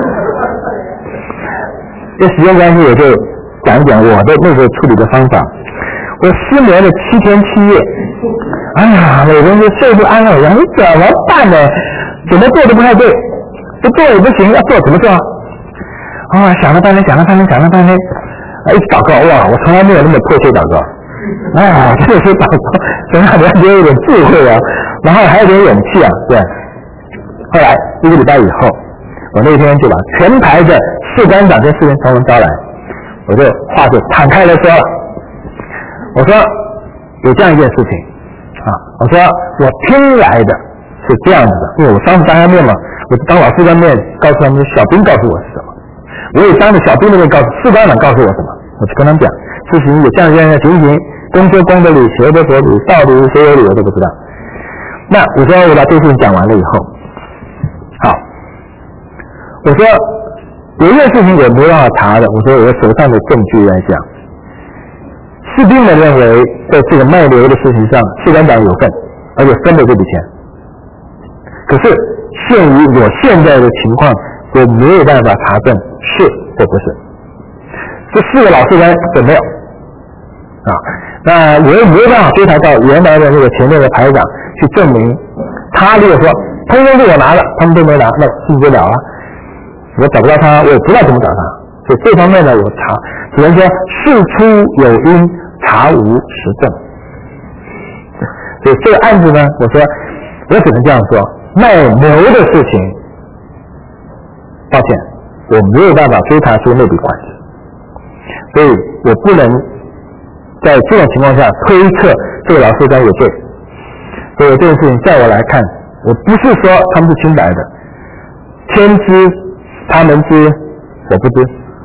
这时间关系，我就讲一讲我的那个处理的方法。我失眠了七天七夜，哎呀，每天就睡不安稳，你怎么办呢？怎么做都不太对，不做也不行，要做怎么做？啊，想了半天，想了半天，想了半天，啊，一直祷告，哇，我从来没有那么迫切祷告。哎呀，这些祷告，真的了解有点智慧啊，然后还有点勇气啊，对。后来一个礼拜以后，我那天就把全排的士官长跟士兵同仁招来，我就话就敞开了说了，我说有这样一件事情啊，我说我听来的是这样子的，因为我当着大家面嘛，我当老师的面告诉他们，小兵告诉我是什么，我也当着小兵的面告诉士官长告诉我什么，我就跟他们讲，事情有这样这样情形，公说公的理，邪说邪理，道理谁有理我都不知道。那我说我把这事情讲完了以后，好，我说有一件事情我没办法查的，我说我手上的证据来讲，士兵们认为在这个卖牛的事情上，士官长有份，而且分了这笔钱。可是限于我现在的情况， 我没有办法查证是或不是。这四个老师官都没有啊，那我也没有办法追查到原来的那个前面的排长去证明，他如果说通通是我拿的，他们都没拿，那事就了了。我找不到他，我也不知道怎么找他，所以这方面呢，我查只能说事出有因，查无实证。所以这个案子呢，我说我只能这样说，卖牛的事情，抱歉，我没有办法追查出那笔款子，所以我不能在这种情况下推测这个老师官有罪。所以这件事情在我来看，我不是说他们是清白的，天知他们知我不知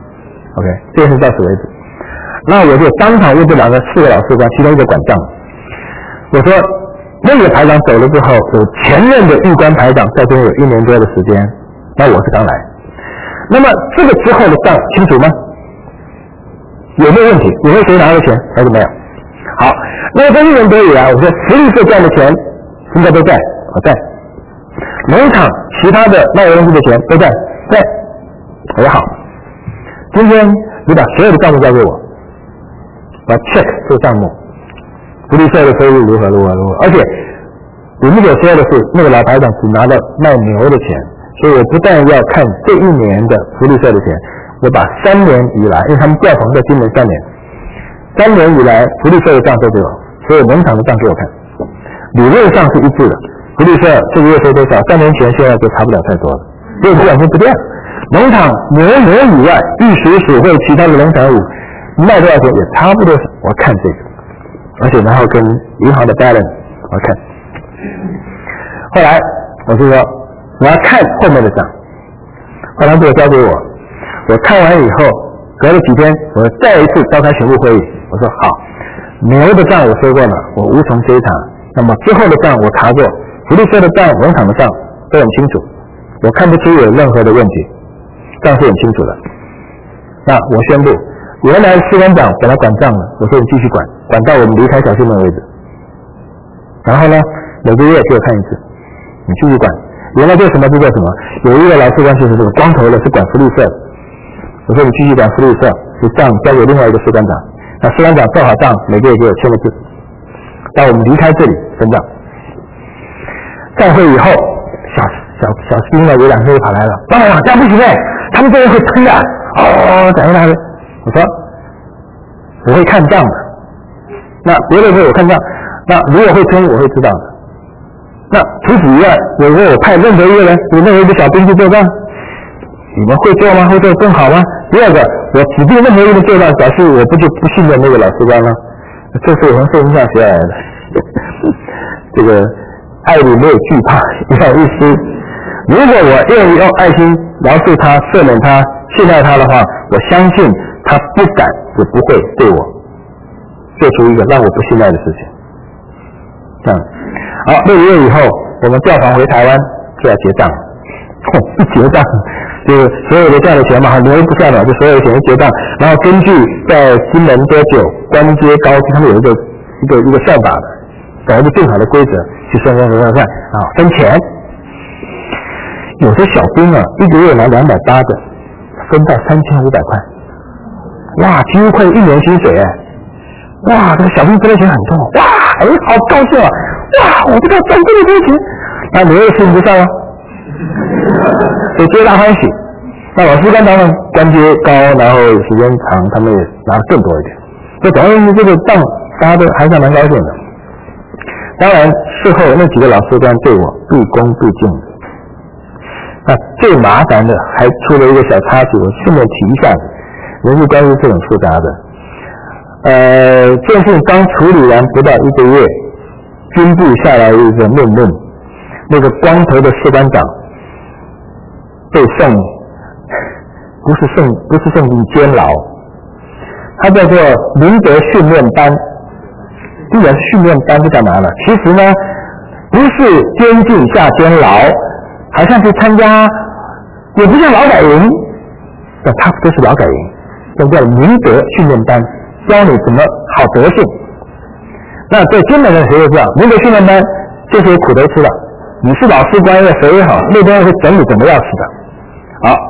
OK， 这件事到此为止。那我就当场问这两个四个老师官其中一个管账，我说那个排长走了之后，有前任的狱官排长在这边有一年多的时间，那我是刚来，那么这个之后的账清楚吗？有没有问题？有没有谁拿了钱还是没有？好，那么在一年多以来，我说福利社赚的钱应该都在，我在。农场其他的卖油公司的钱都在，在。我说好，今天你把所有的账目交给我，我要 check 这个账目，福利社的收入如何如何如何，而且我们所说的是那个老排长只拿了卖牛的钱，所以我不但要看这一年的福利社的钱，我把三年以来，因为他们调棚在今年三年，三年以来福利社的账都给我，所有农场的账给我看，理论上是一致的。福利社这个月收多少，三年前现在就差不了太多了，所以这两天不变。农场牛牛以外，玉石鼠会其他的农产物卖多少钱也差不多，我看这个，而且然后跟银行的 balance 我看。后来我就说我要看后面的账，后来这个交给我，我看完以后，隔了几天，我再一次召开全部会议，我说好，牛的账我说过了，我无从追查，那么之后的账我查过，福利社的账、农场的账都很清楚，我看不出有任何的问题，账是很清楚的。那我宣布，原来司官长本来管账了，我说你继续管，管到我们离开小区门为止。然后呢，每个月给我看一次，你继续管。原来做什么就做什么。有一个老司官就是这个光头的，是管福利社的。我说你继续管福利社，这账交给另外一个司官长。那司官长做好账，每个月给我签个字。到我们离开这里分账。散会以后，小小小兵呢有两个人跑来了，爸爸这样不行哎，他们这人会吞的。哦，怎样来的？我说我会看账的。那别的时候我看账，那如果会吞我会知道的。那除此以外，有时候我派任何一个人，有任何一个小兵去做账，你们会做吗？会做更好吗？第二个，我指定任何一个做账，表示我不就不信任那个老师官了？这是我从圣经上学来的。这个爱里没有惧怕，要一丝。如果我愿意用爱心饶恕他、赦免他、信赖他的话，我相信他不敢也不会对我做出一个让我不信赖的事情。这样，好，六个月以后，我们调访回台湾就要结账，一结账就是所有的赚的钱嘛，留不下了，就所有的钱一结账，然后根据在金门多久、官阶高低，他们有一个一个一个算法的，找一个更好的规则去算算算算算啊，分钱。有些小兵啊，一个月拿两百八的，分到三千五百块，哇，几乎快一年薪水哎！哇，这个小兵分的钱很多，哇，哎，好高兴啊！哇，我这个赚这么多钱，那你又吃不上啊？所以皆大欢喜。那老师官当然官阶高，然后时间长，他们也拿更多一点。所以总而言之，这个账大家都还是蛮高兴的。当然，事后那几个老师官对我毕恭毕敬的。那最麻烦的还出了一个小插曲，我顺便提一下，人事关系是很复杂的。呃，这件事情刚处理完不到一个月，军部下来一个命令，那个光头的士官长被送，不是送不是送进监牢，他叫做明德训练班。既然是训练班是干嘛呢？其实呢，不是监禁下监牢，好像是参加，也不像劳改营，但他都是劳改营，这叫明德训练班，教你怎么好德性。那在金门的学就知道，明德训练班这些苦都吃了。你是老师官要学也好，那边会整理怎么样吃的。好，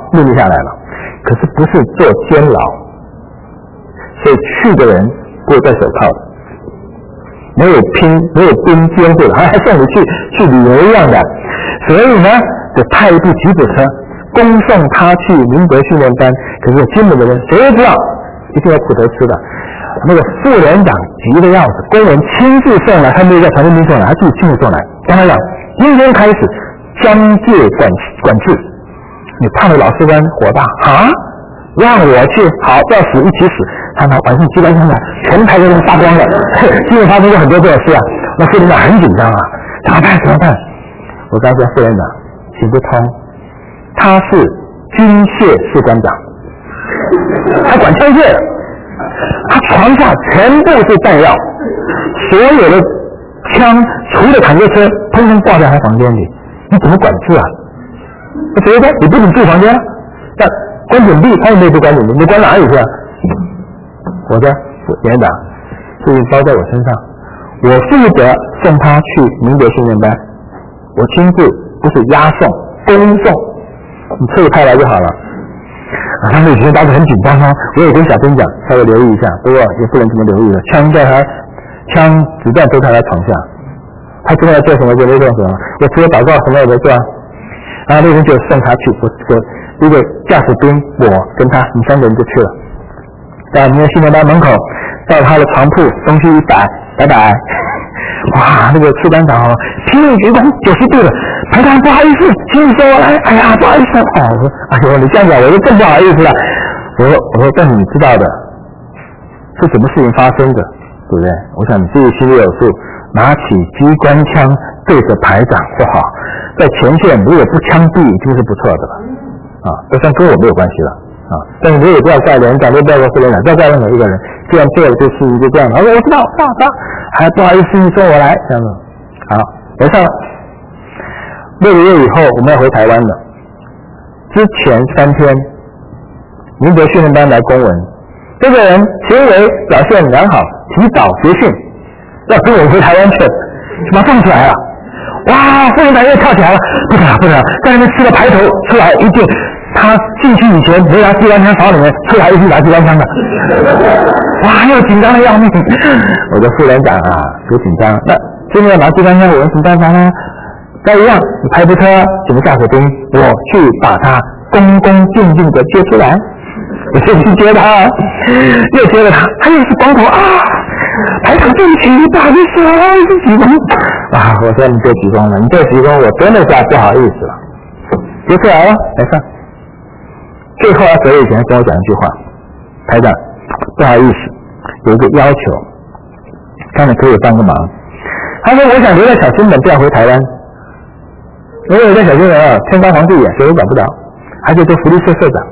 命令下来了，可是不是做监牢，所以去的人不会戴手铐的，没有拼没有兵监护的，还还送你去去旅游一样的，所以呢就派一部吉普车恭送他去明德训练班。可是金门的人谁都知道一定要苦头吃的，那个副连长急得要死，公文亲自送来，他没有叫传令兵送来，他自己亲自送来，跟他讲今天开始疆界管管制，你怕的老师官火大啊，让我去，好，要死一起死。他拿晚上机关枪来，全台都发光了，今天发生过很多这种事啊。那副连长很紧张啊，怎么办怎么办？我告诉副连长行不通，他是军械士官长，他管枪械的，他床下全部是弹药，所有的枪除了坦克车通通挂在他房间里，你怎么管制啊？我觉得你不能住房间，但关紧闭他也没有不关紧闭，你关哪里去啊？我的连长事情包在我身上，我负责送他去明德训练班，我亲自不是押送，恭送，你特意派来就好了。啊，他们以前当时很紧张啊，我有跟小兵讲，稍微留意一下，不过也不能怎么留意了，枪在他枪子弹都在他床下，他正在做什么就没做什么，我除了祷告什么也没做啊。然后那天就送他去，我我一个驾驶兵，我跟他，你三个人就去了。到明德训练班门口，到他的床铺，东西一摆，拜拜。哇，那个士官长拼命鞠躬九十度的，排长不好意思，请你收我来。哎呀，不好意思，哦，我说，哎呦，你这样讲我就更不好意思了。我说，我说，但是你知道的，是什么事情发生的，对不对？我想你自己心里有数。拿起机关枪对着排长不好，在前线如果不枪毙已经是不错的了，啊，这算跟我没有关系了啊。但是你也不要怪连长，也不要怪副连长，不要怪任何一个人，这样做了就是就这样的。我说我知道，知道，知道，还不好意思，你说我来这样子。好，我上了。六个月以后我们要回台湾了，之前三天，明德训练班来公文，这个人行为表现良好，提早结训。要跟我回台湾去，马上起来了，哇！副连长又跳起来了，不得了不得了，在那边吃了排头，出来一定，他进去以前没拿机关枪扫里面，出来一定拿机关枪的，哇！又紧张的要命。我的副连长啊，别紧张，那现在要拿机关枪，我有什么办法呢？再一样，你排部车，请个驾驶兵，我去把他恭恭敬敬的接出来，我就去接他，又接了他，他又是光头啊！排长对不起，不好意思啊，是鞠躬啊！我说你别鞠躬了，你这鞠躬我真的是不好意思了。接出来了，来上。最后要走以前跟我讲一句话，排长，不好意思，有一个要求，看你可以帮个忙。他说我想留在小金门，不要回台湾。因为我在小金门啊，天高皇帝远，谁都管不着，而且做福利社社长。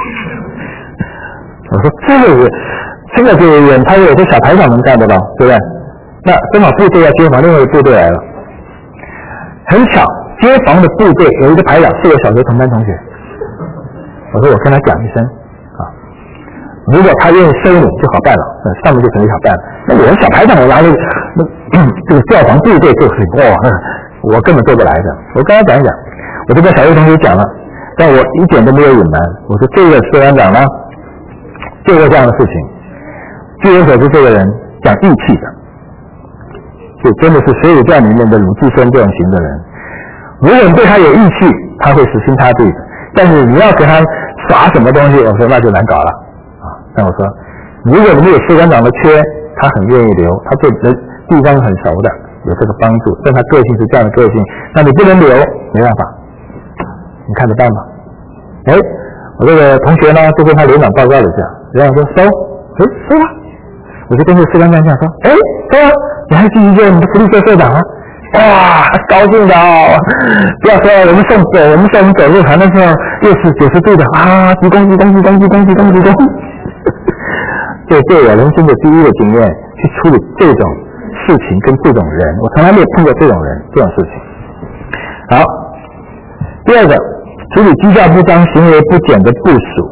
我说这个是。这个就远超有些小排长能干得到，对不对？那正好部队要接防，另外一个部队来了，很巧，接防的部队有一个排长是我小学同班同学。我说我跟他讲一声啊，如果他愿意收你就好办了，那上面就肯定好办了。那我小排长我拿了那这个调防部队这个事情，哇，那我根本做不来的。我跟他讲一讲，我就跟小学同学讲了，但我一点都没有隐瞒。我说这个士官长呢，做过这样的事情。据我所知，这个人讲义气的，就真的是《水浒传》里面的鲁智深这种型的人。如果你对他有义气，他会死心塌地的；但是你要给他耍什么东西，我说那就难搞了啊。但我说，如果你们有士官长的缺，他很愿意留，他对人地方很熟的，有这个帮助。但他个性是这样的个性，那你不能留，没办法，你看着办吧。哎，我这个同学呢，就跟他连长报告了一下，连长说收，哎，收了。我就跟这士官长讲说，哎，对啊，你还继续做你的福利社社长啊？哇，高兴的哦！不要说我们送走，我们送我们走入团的时候，又是九十度的啊，鞠躬鞠躬鞠躬鞠躬鞠躬鞠躬。这对我人生的第一个经验，去处理这种事情跟这种人，我从来没有碰过这种人这种事情。好，第二个，处理绩效不彰、行为不检的部属。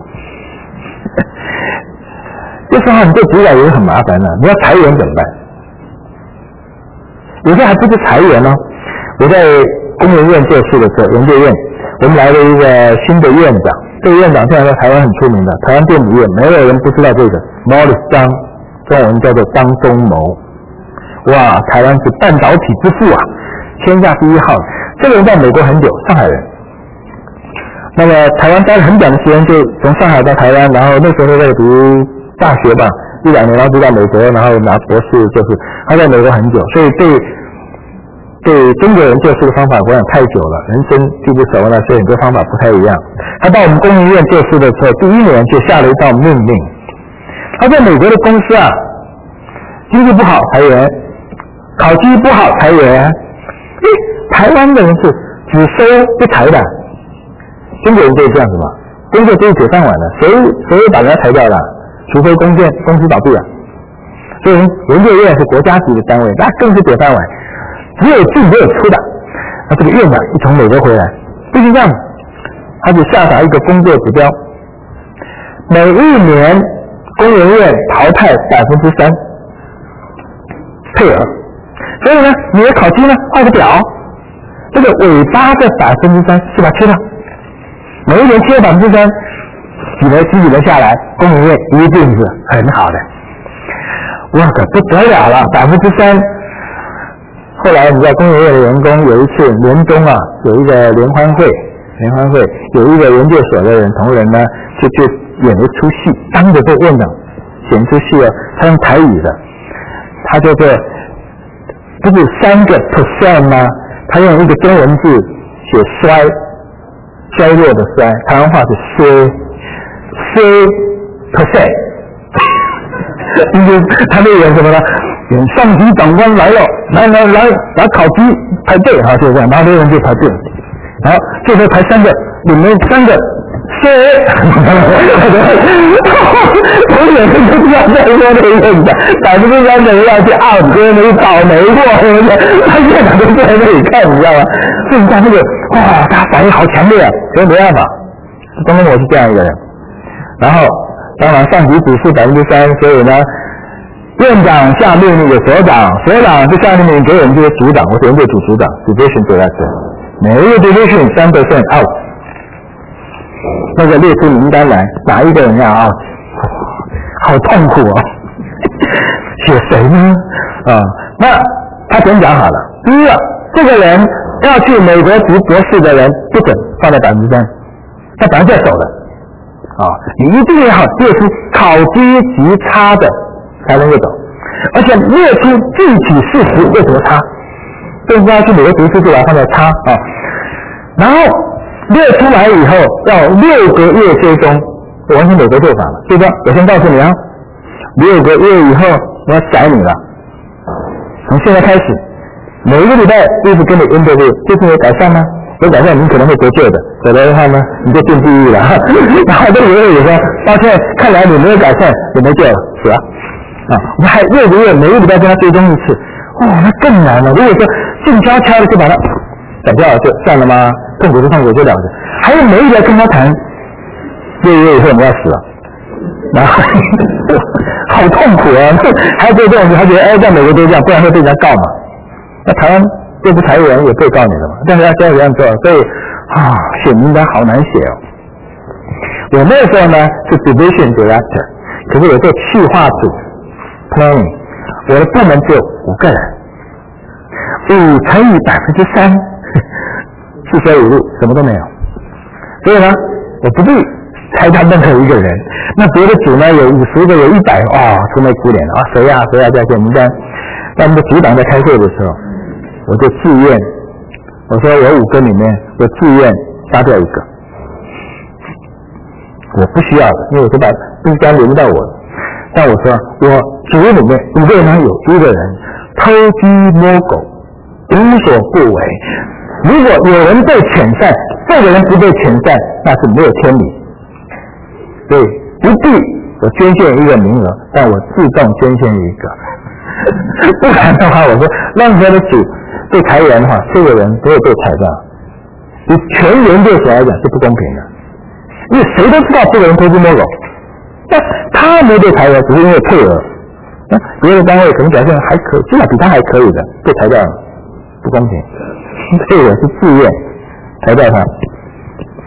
这时候你对主管也很麻烦了，你要裁员怎么办？有些还不是裁员呢。我在工研院做事的时候，研究院，我们来了一个新的院长， 这个院长现在在台湾很出名的，台湾电子业没有人不知道这个 Morris 张，中文叫做张忠谋。哇，台湾是半导体之父啊，天下第一号。这个人在美国很久，上海人。那么台湾待了很短的时间，就从上海到台湾，然后那时候在读大学吧，一两年，然后就到美国，然后拿博士，就是他在美国很久，所以对对中国人做事的方法我想太久了，人生地不熟了，所以很多方法不太一样。他到我们工研院做事的时候，第一年就下了一道命令，他在美国的公司啊，经济不好裁员，考绩不好裁员，台湾的人是只收不裁的，中国人就是这样子嘛，工作就是铁饭碗的，谁谁把人家裁掉了，除非公司公司倒闭了。所以研究院是国家级的单位，那更是铁饭碗，只有进没有出的。那这个院长一从美国回来，必须这样，他就下达一个工作指标，每一年工研院淘汰百分之三配额，所以呢，你的考绩呢画个表，这个尾巴的百分之三是把它切掉，每一年切百分之三，几年几几年下来，工研院一定是很好的。哇，可不得了了，百分之三。后来你知道工研院的员工有一次年终啊，有一个联欢会，联欢会有一个研究所的人同仁呢，就就演了一出戏，当着这个院长演出戏啊，他用台语的，他叫做不是三个 percent 吗？他用一个中文字写衰，衰弱的衰，台湾话是衰，衰 percent。因为他那演什么呢？演上级长官来了，来来来来考级排队啊，就这样，然后那人就排队，然后这时候排三个，里面三个谁？我眼睛就不要再说这个院长，百分之三的人要去二五个人没倒霉过，他院长都坐在那里看，你知道吗？所以你看那个，哇，他反应好强烈啊，可是没办法，刚刚我是这样一个人，然后。当然，上级指示百分之三，所以呢，院长下命令给所长，所长就下命令给我们这些组长，我研究组组长 ，division director， 每一个 division 三 percent out， 那个列出名单来，哪一个人要 out， 好痛苦哦。写谁呢？啊，那他先讲好了，第一个，这个人要去美国读博士的人不准放在百分之三，他本来在手的。啊，你一定要列出考绩极差的才能够走，而且列出具体事实为什么差，就是要去美国读书就把它放在差啊，然后列出来以后要六个月追踪，完全美国做法了，对吧？我先告诉你啊，六个月以后我要宰你了，从现在开始，每一个礼拜一直跟你 interview， 这次有改善吗？有改善，你可能会得救的；否则的话呢，你就进地狱了。然后这个人也说，抱歉，看来你没有改善，也没救了，死了。啊，我们还六个月，每个礼拜跟他追踪一次，哦，那更难了。如果说静悄悄的就把他宰掉了，就算了吗？痛苦就痛苦就了的。还有每一个跟他谈，六个月以后你要死了，然后好痛苦啊！还有这个东西，他觉得哎，在美国都这样，不然会被人家告嘛。那台湾。这不裁员也被告你了嘛？但是他现在这样做，所以啊，写名单好难写哦。我那时候呢是 division director， 可是我做企划组 planning， 我的部门只有五个人，五乘以百分之三，四舍五入什么都没有。所以呢，我不必裁掉任何一个人。那别的组呢有五十个，有一百个，啊，愁眉苦脸啊，谁呀、啊、谁呀、啊、在写名单。那我们的组长在开会的时候。我就自愿，我说我五个里面，我自愿杀掉一个，我不需要的，因为我说把不该轮到我。但我说我组里面五个人有一个人偷鸡摸狗，无所不为。如果有人被遣散，这个人不被遣散，那是没有天理。所以不必我捐献一个名额，但我自动捐献一个。不然的话，我说任何的组。被裁员的话，这个人不会被裁掉。以全研究所来讲是不公平的，因为谁都知道这个人偷鸡摸狗，但他没被裁员，只是因为配额。那别的单位可能表现还可以，至少比他还可以的，被裁掉了，不公平。所以我是自愿裁掉他。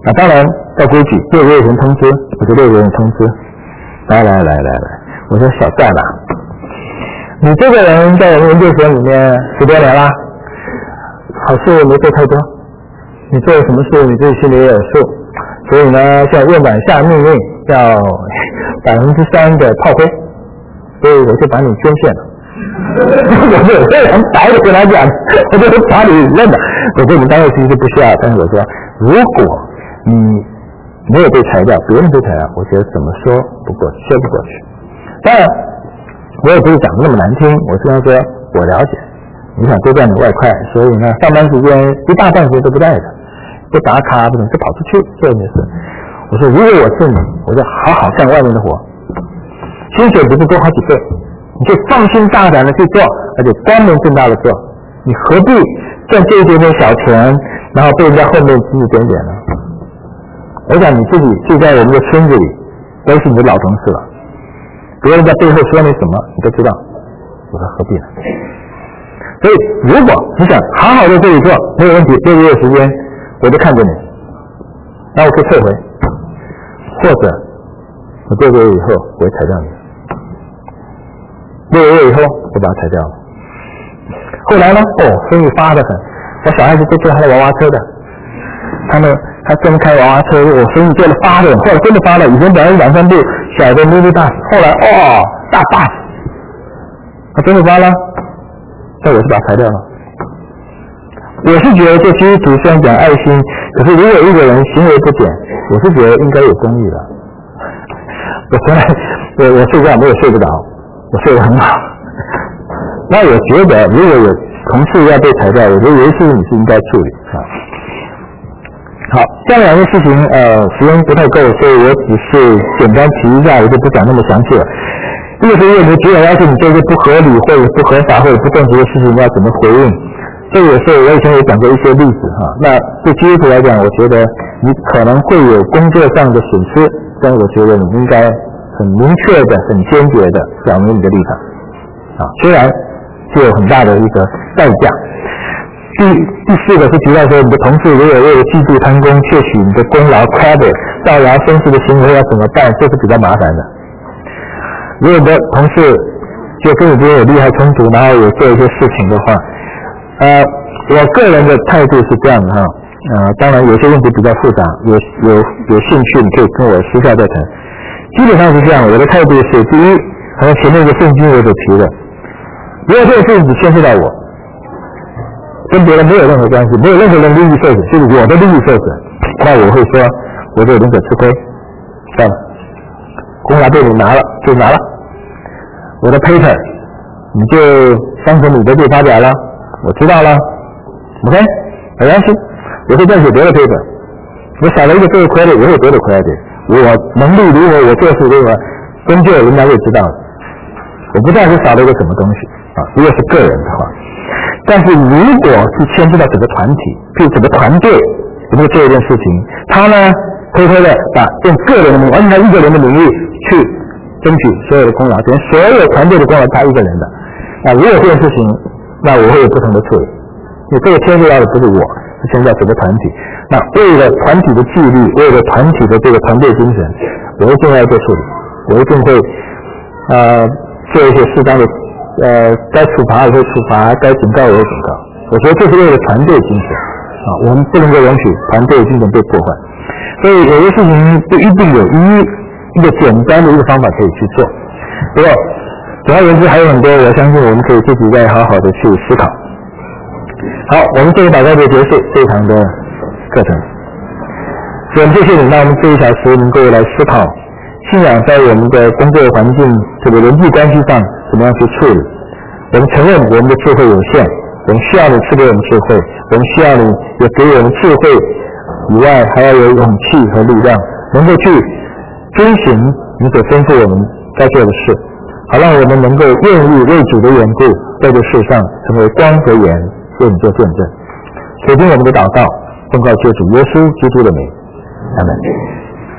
那当然照规矩，六个月前通知，我就六个月前通知。来来来来来，我说小戴啦，你这个人在我们研究所里面十多年啦，好事没做太多，你做了什么事你自己心里也有数，所以呢，向院长下命令要百分之三的炮灰，所以我就把你捐献了。我就非常白的跟他讲，我就把你认了。我说你当然其实不需要，但是我说如果你没有被裁掉，别人被裁掉，我觉得怎么说不过去，说不过去。当然，我也不是讲的那么难听，我是要说我了解，你想多赚点外快，所以呢，上班时间一大半时间都不带的，不打卡，不能就跑出去做一件事。我说如果我是你，我就好好干外面的活，薪水不是多好几倍，你就放心大胆的去做，而且光明正大的做，你何必赚这一点点小钱，然后被人家后面指指点点呢？我想你自己就在我们的村子里，都是你的老同事了，别人在背后说你什么，你都知道。我说何必呢？所以如果你想好好的这里做，没有问题，六个月时间我就看着你，那我可以退回，或者我六个月以后我会裁掉你。六个月以后我把它裁掉了。后来呢？哦，生意发得很，我小孩子都坐他的娃娃车的，他们他跟开娃娃车，我生意做得发的，后来真的发了。以前本来两三部小的 mini bus，后来哦大 bus， 他真的发了，那我是把它裁掉了。我是觉得这基督徒虽然讲爱心，可是如果一个人行为不检，我是觉得应该有公义的。我从来我我睡觉没有睡不着，我睡得很好。那我觉得如果有同事要被裁掉，我觉得有些事情你是应该处理啊。好，这两件事情呃时间不太够，所以我只是简单提一下，我就不讲那么详细了。一个是因为你主管要求你做一些不合理或者不合法或者不正确的事情，你要怎么回应？这也是我以前有讲过一些例子哈。那对基督徒来讲，我觉得你可能会有工作上的损失，但我觉得你应该很明确的、很坚决的表明你的立场啊，虽然是有很大的一个代价。第第四个是提到说，你的同事如果为了嫉妒贪功，窃取你的功劳 credit 造谣生事的行为要怎么办？这是比较麻烦的。如果你的同事就跟你之间有利害冲突，然后有做一些事情的话，呃，我个人的态度是这样的哈，呃，当然有些问题比较复杂，有有有兴趣你可以跟我私下再谈。基本上是这样，我的态度是：第一，好像前面一个圣经我所提的，如果这个事情只牵涉到我，跟别人没有任何关系，没有任何人利益受损，就是我的利益受损，那我会说，我就宁可吃亏，算了，功劳被你拿了就拿了，我的 paper 你就当成你的就发表了，我知道了 ，OK， 没关系，我会再写别的 paper， 我少了一个这个 credit， 我会有别的 credit， 我能力如何，我做事如何，终究人家会知道的，我不再是少了一个什么东西啊，如果是个人的话。但是如果是牵涉到整个团体，譬如整个团队有没有做一件事情，他呢偷偷的把用个人的名义，按照一个人的名义去争取所有的功劳，等于所有团队的功劳他一个人的。那如果这件事情，那我会有不同的处理，因为这个牵涉到的不是我，是牵涉到整个团体。那为了团体的纪律，为了团体的这个团队精神，我一定要做处理，我一定会呃做一些适当的。呃，该处罚也会处罚，该警告也会警告。我觉得这是为了团队精神啊，我们不能够容许团队精神被破坏。所以有些事情不一定有一一个简单的一个方法可以去做。不过总而言之还有很多，我相信我们可以自己再好好的去思考。好，我们这个祷告就结束这一堂的课程。所以我们谢谢你，让我们这一小时能够来思考信仰在我们的工作环境这个人际关系上怎么样去处理。我们承认我们的智慧有限，我们需要你赐给我们智慧，我们需要你也给我们智慧以外还要有勇气和力量，能够去遵循你所吩咐我们该做的事，好让我们能够愿意为主的缘故在这世上成为光和盐，为你做见证。垂听我们的祷告，奉告救主耶稣基督的名，阿们。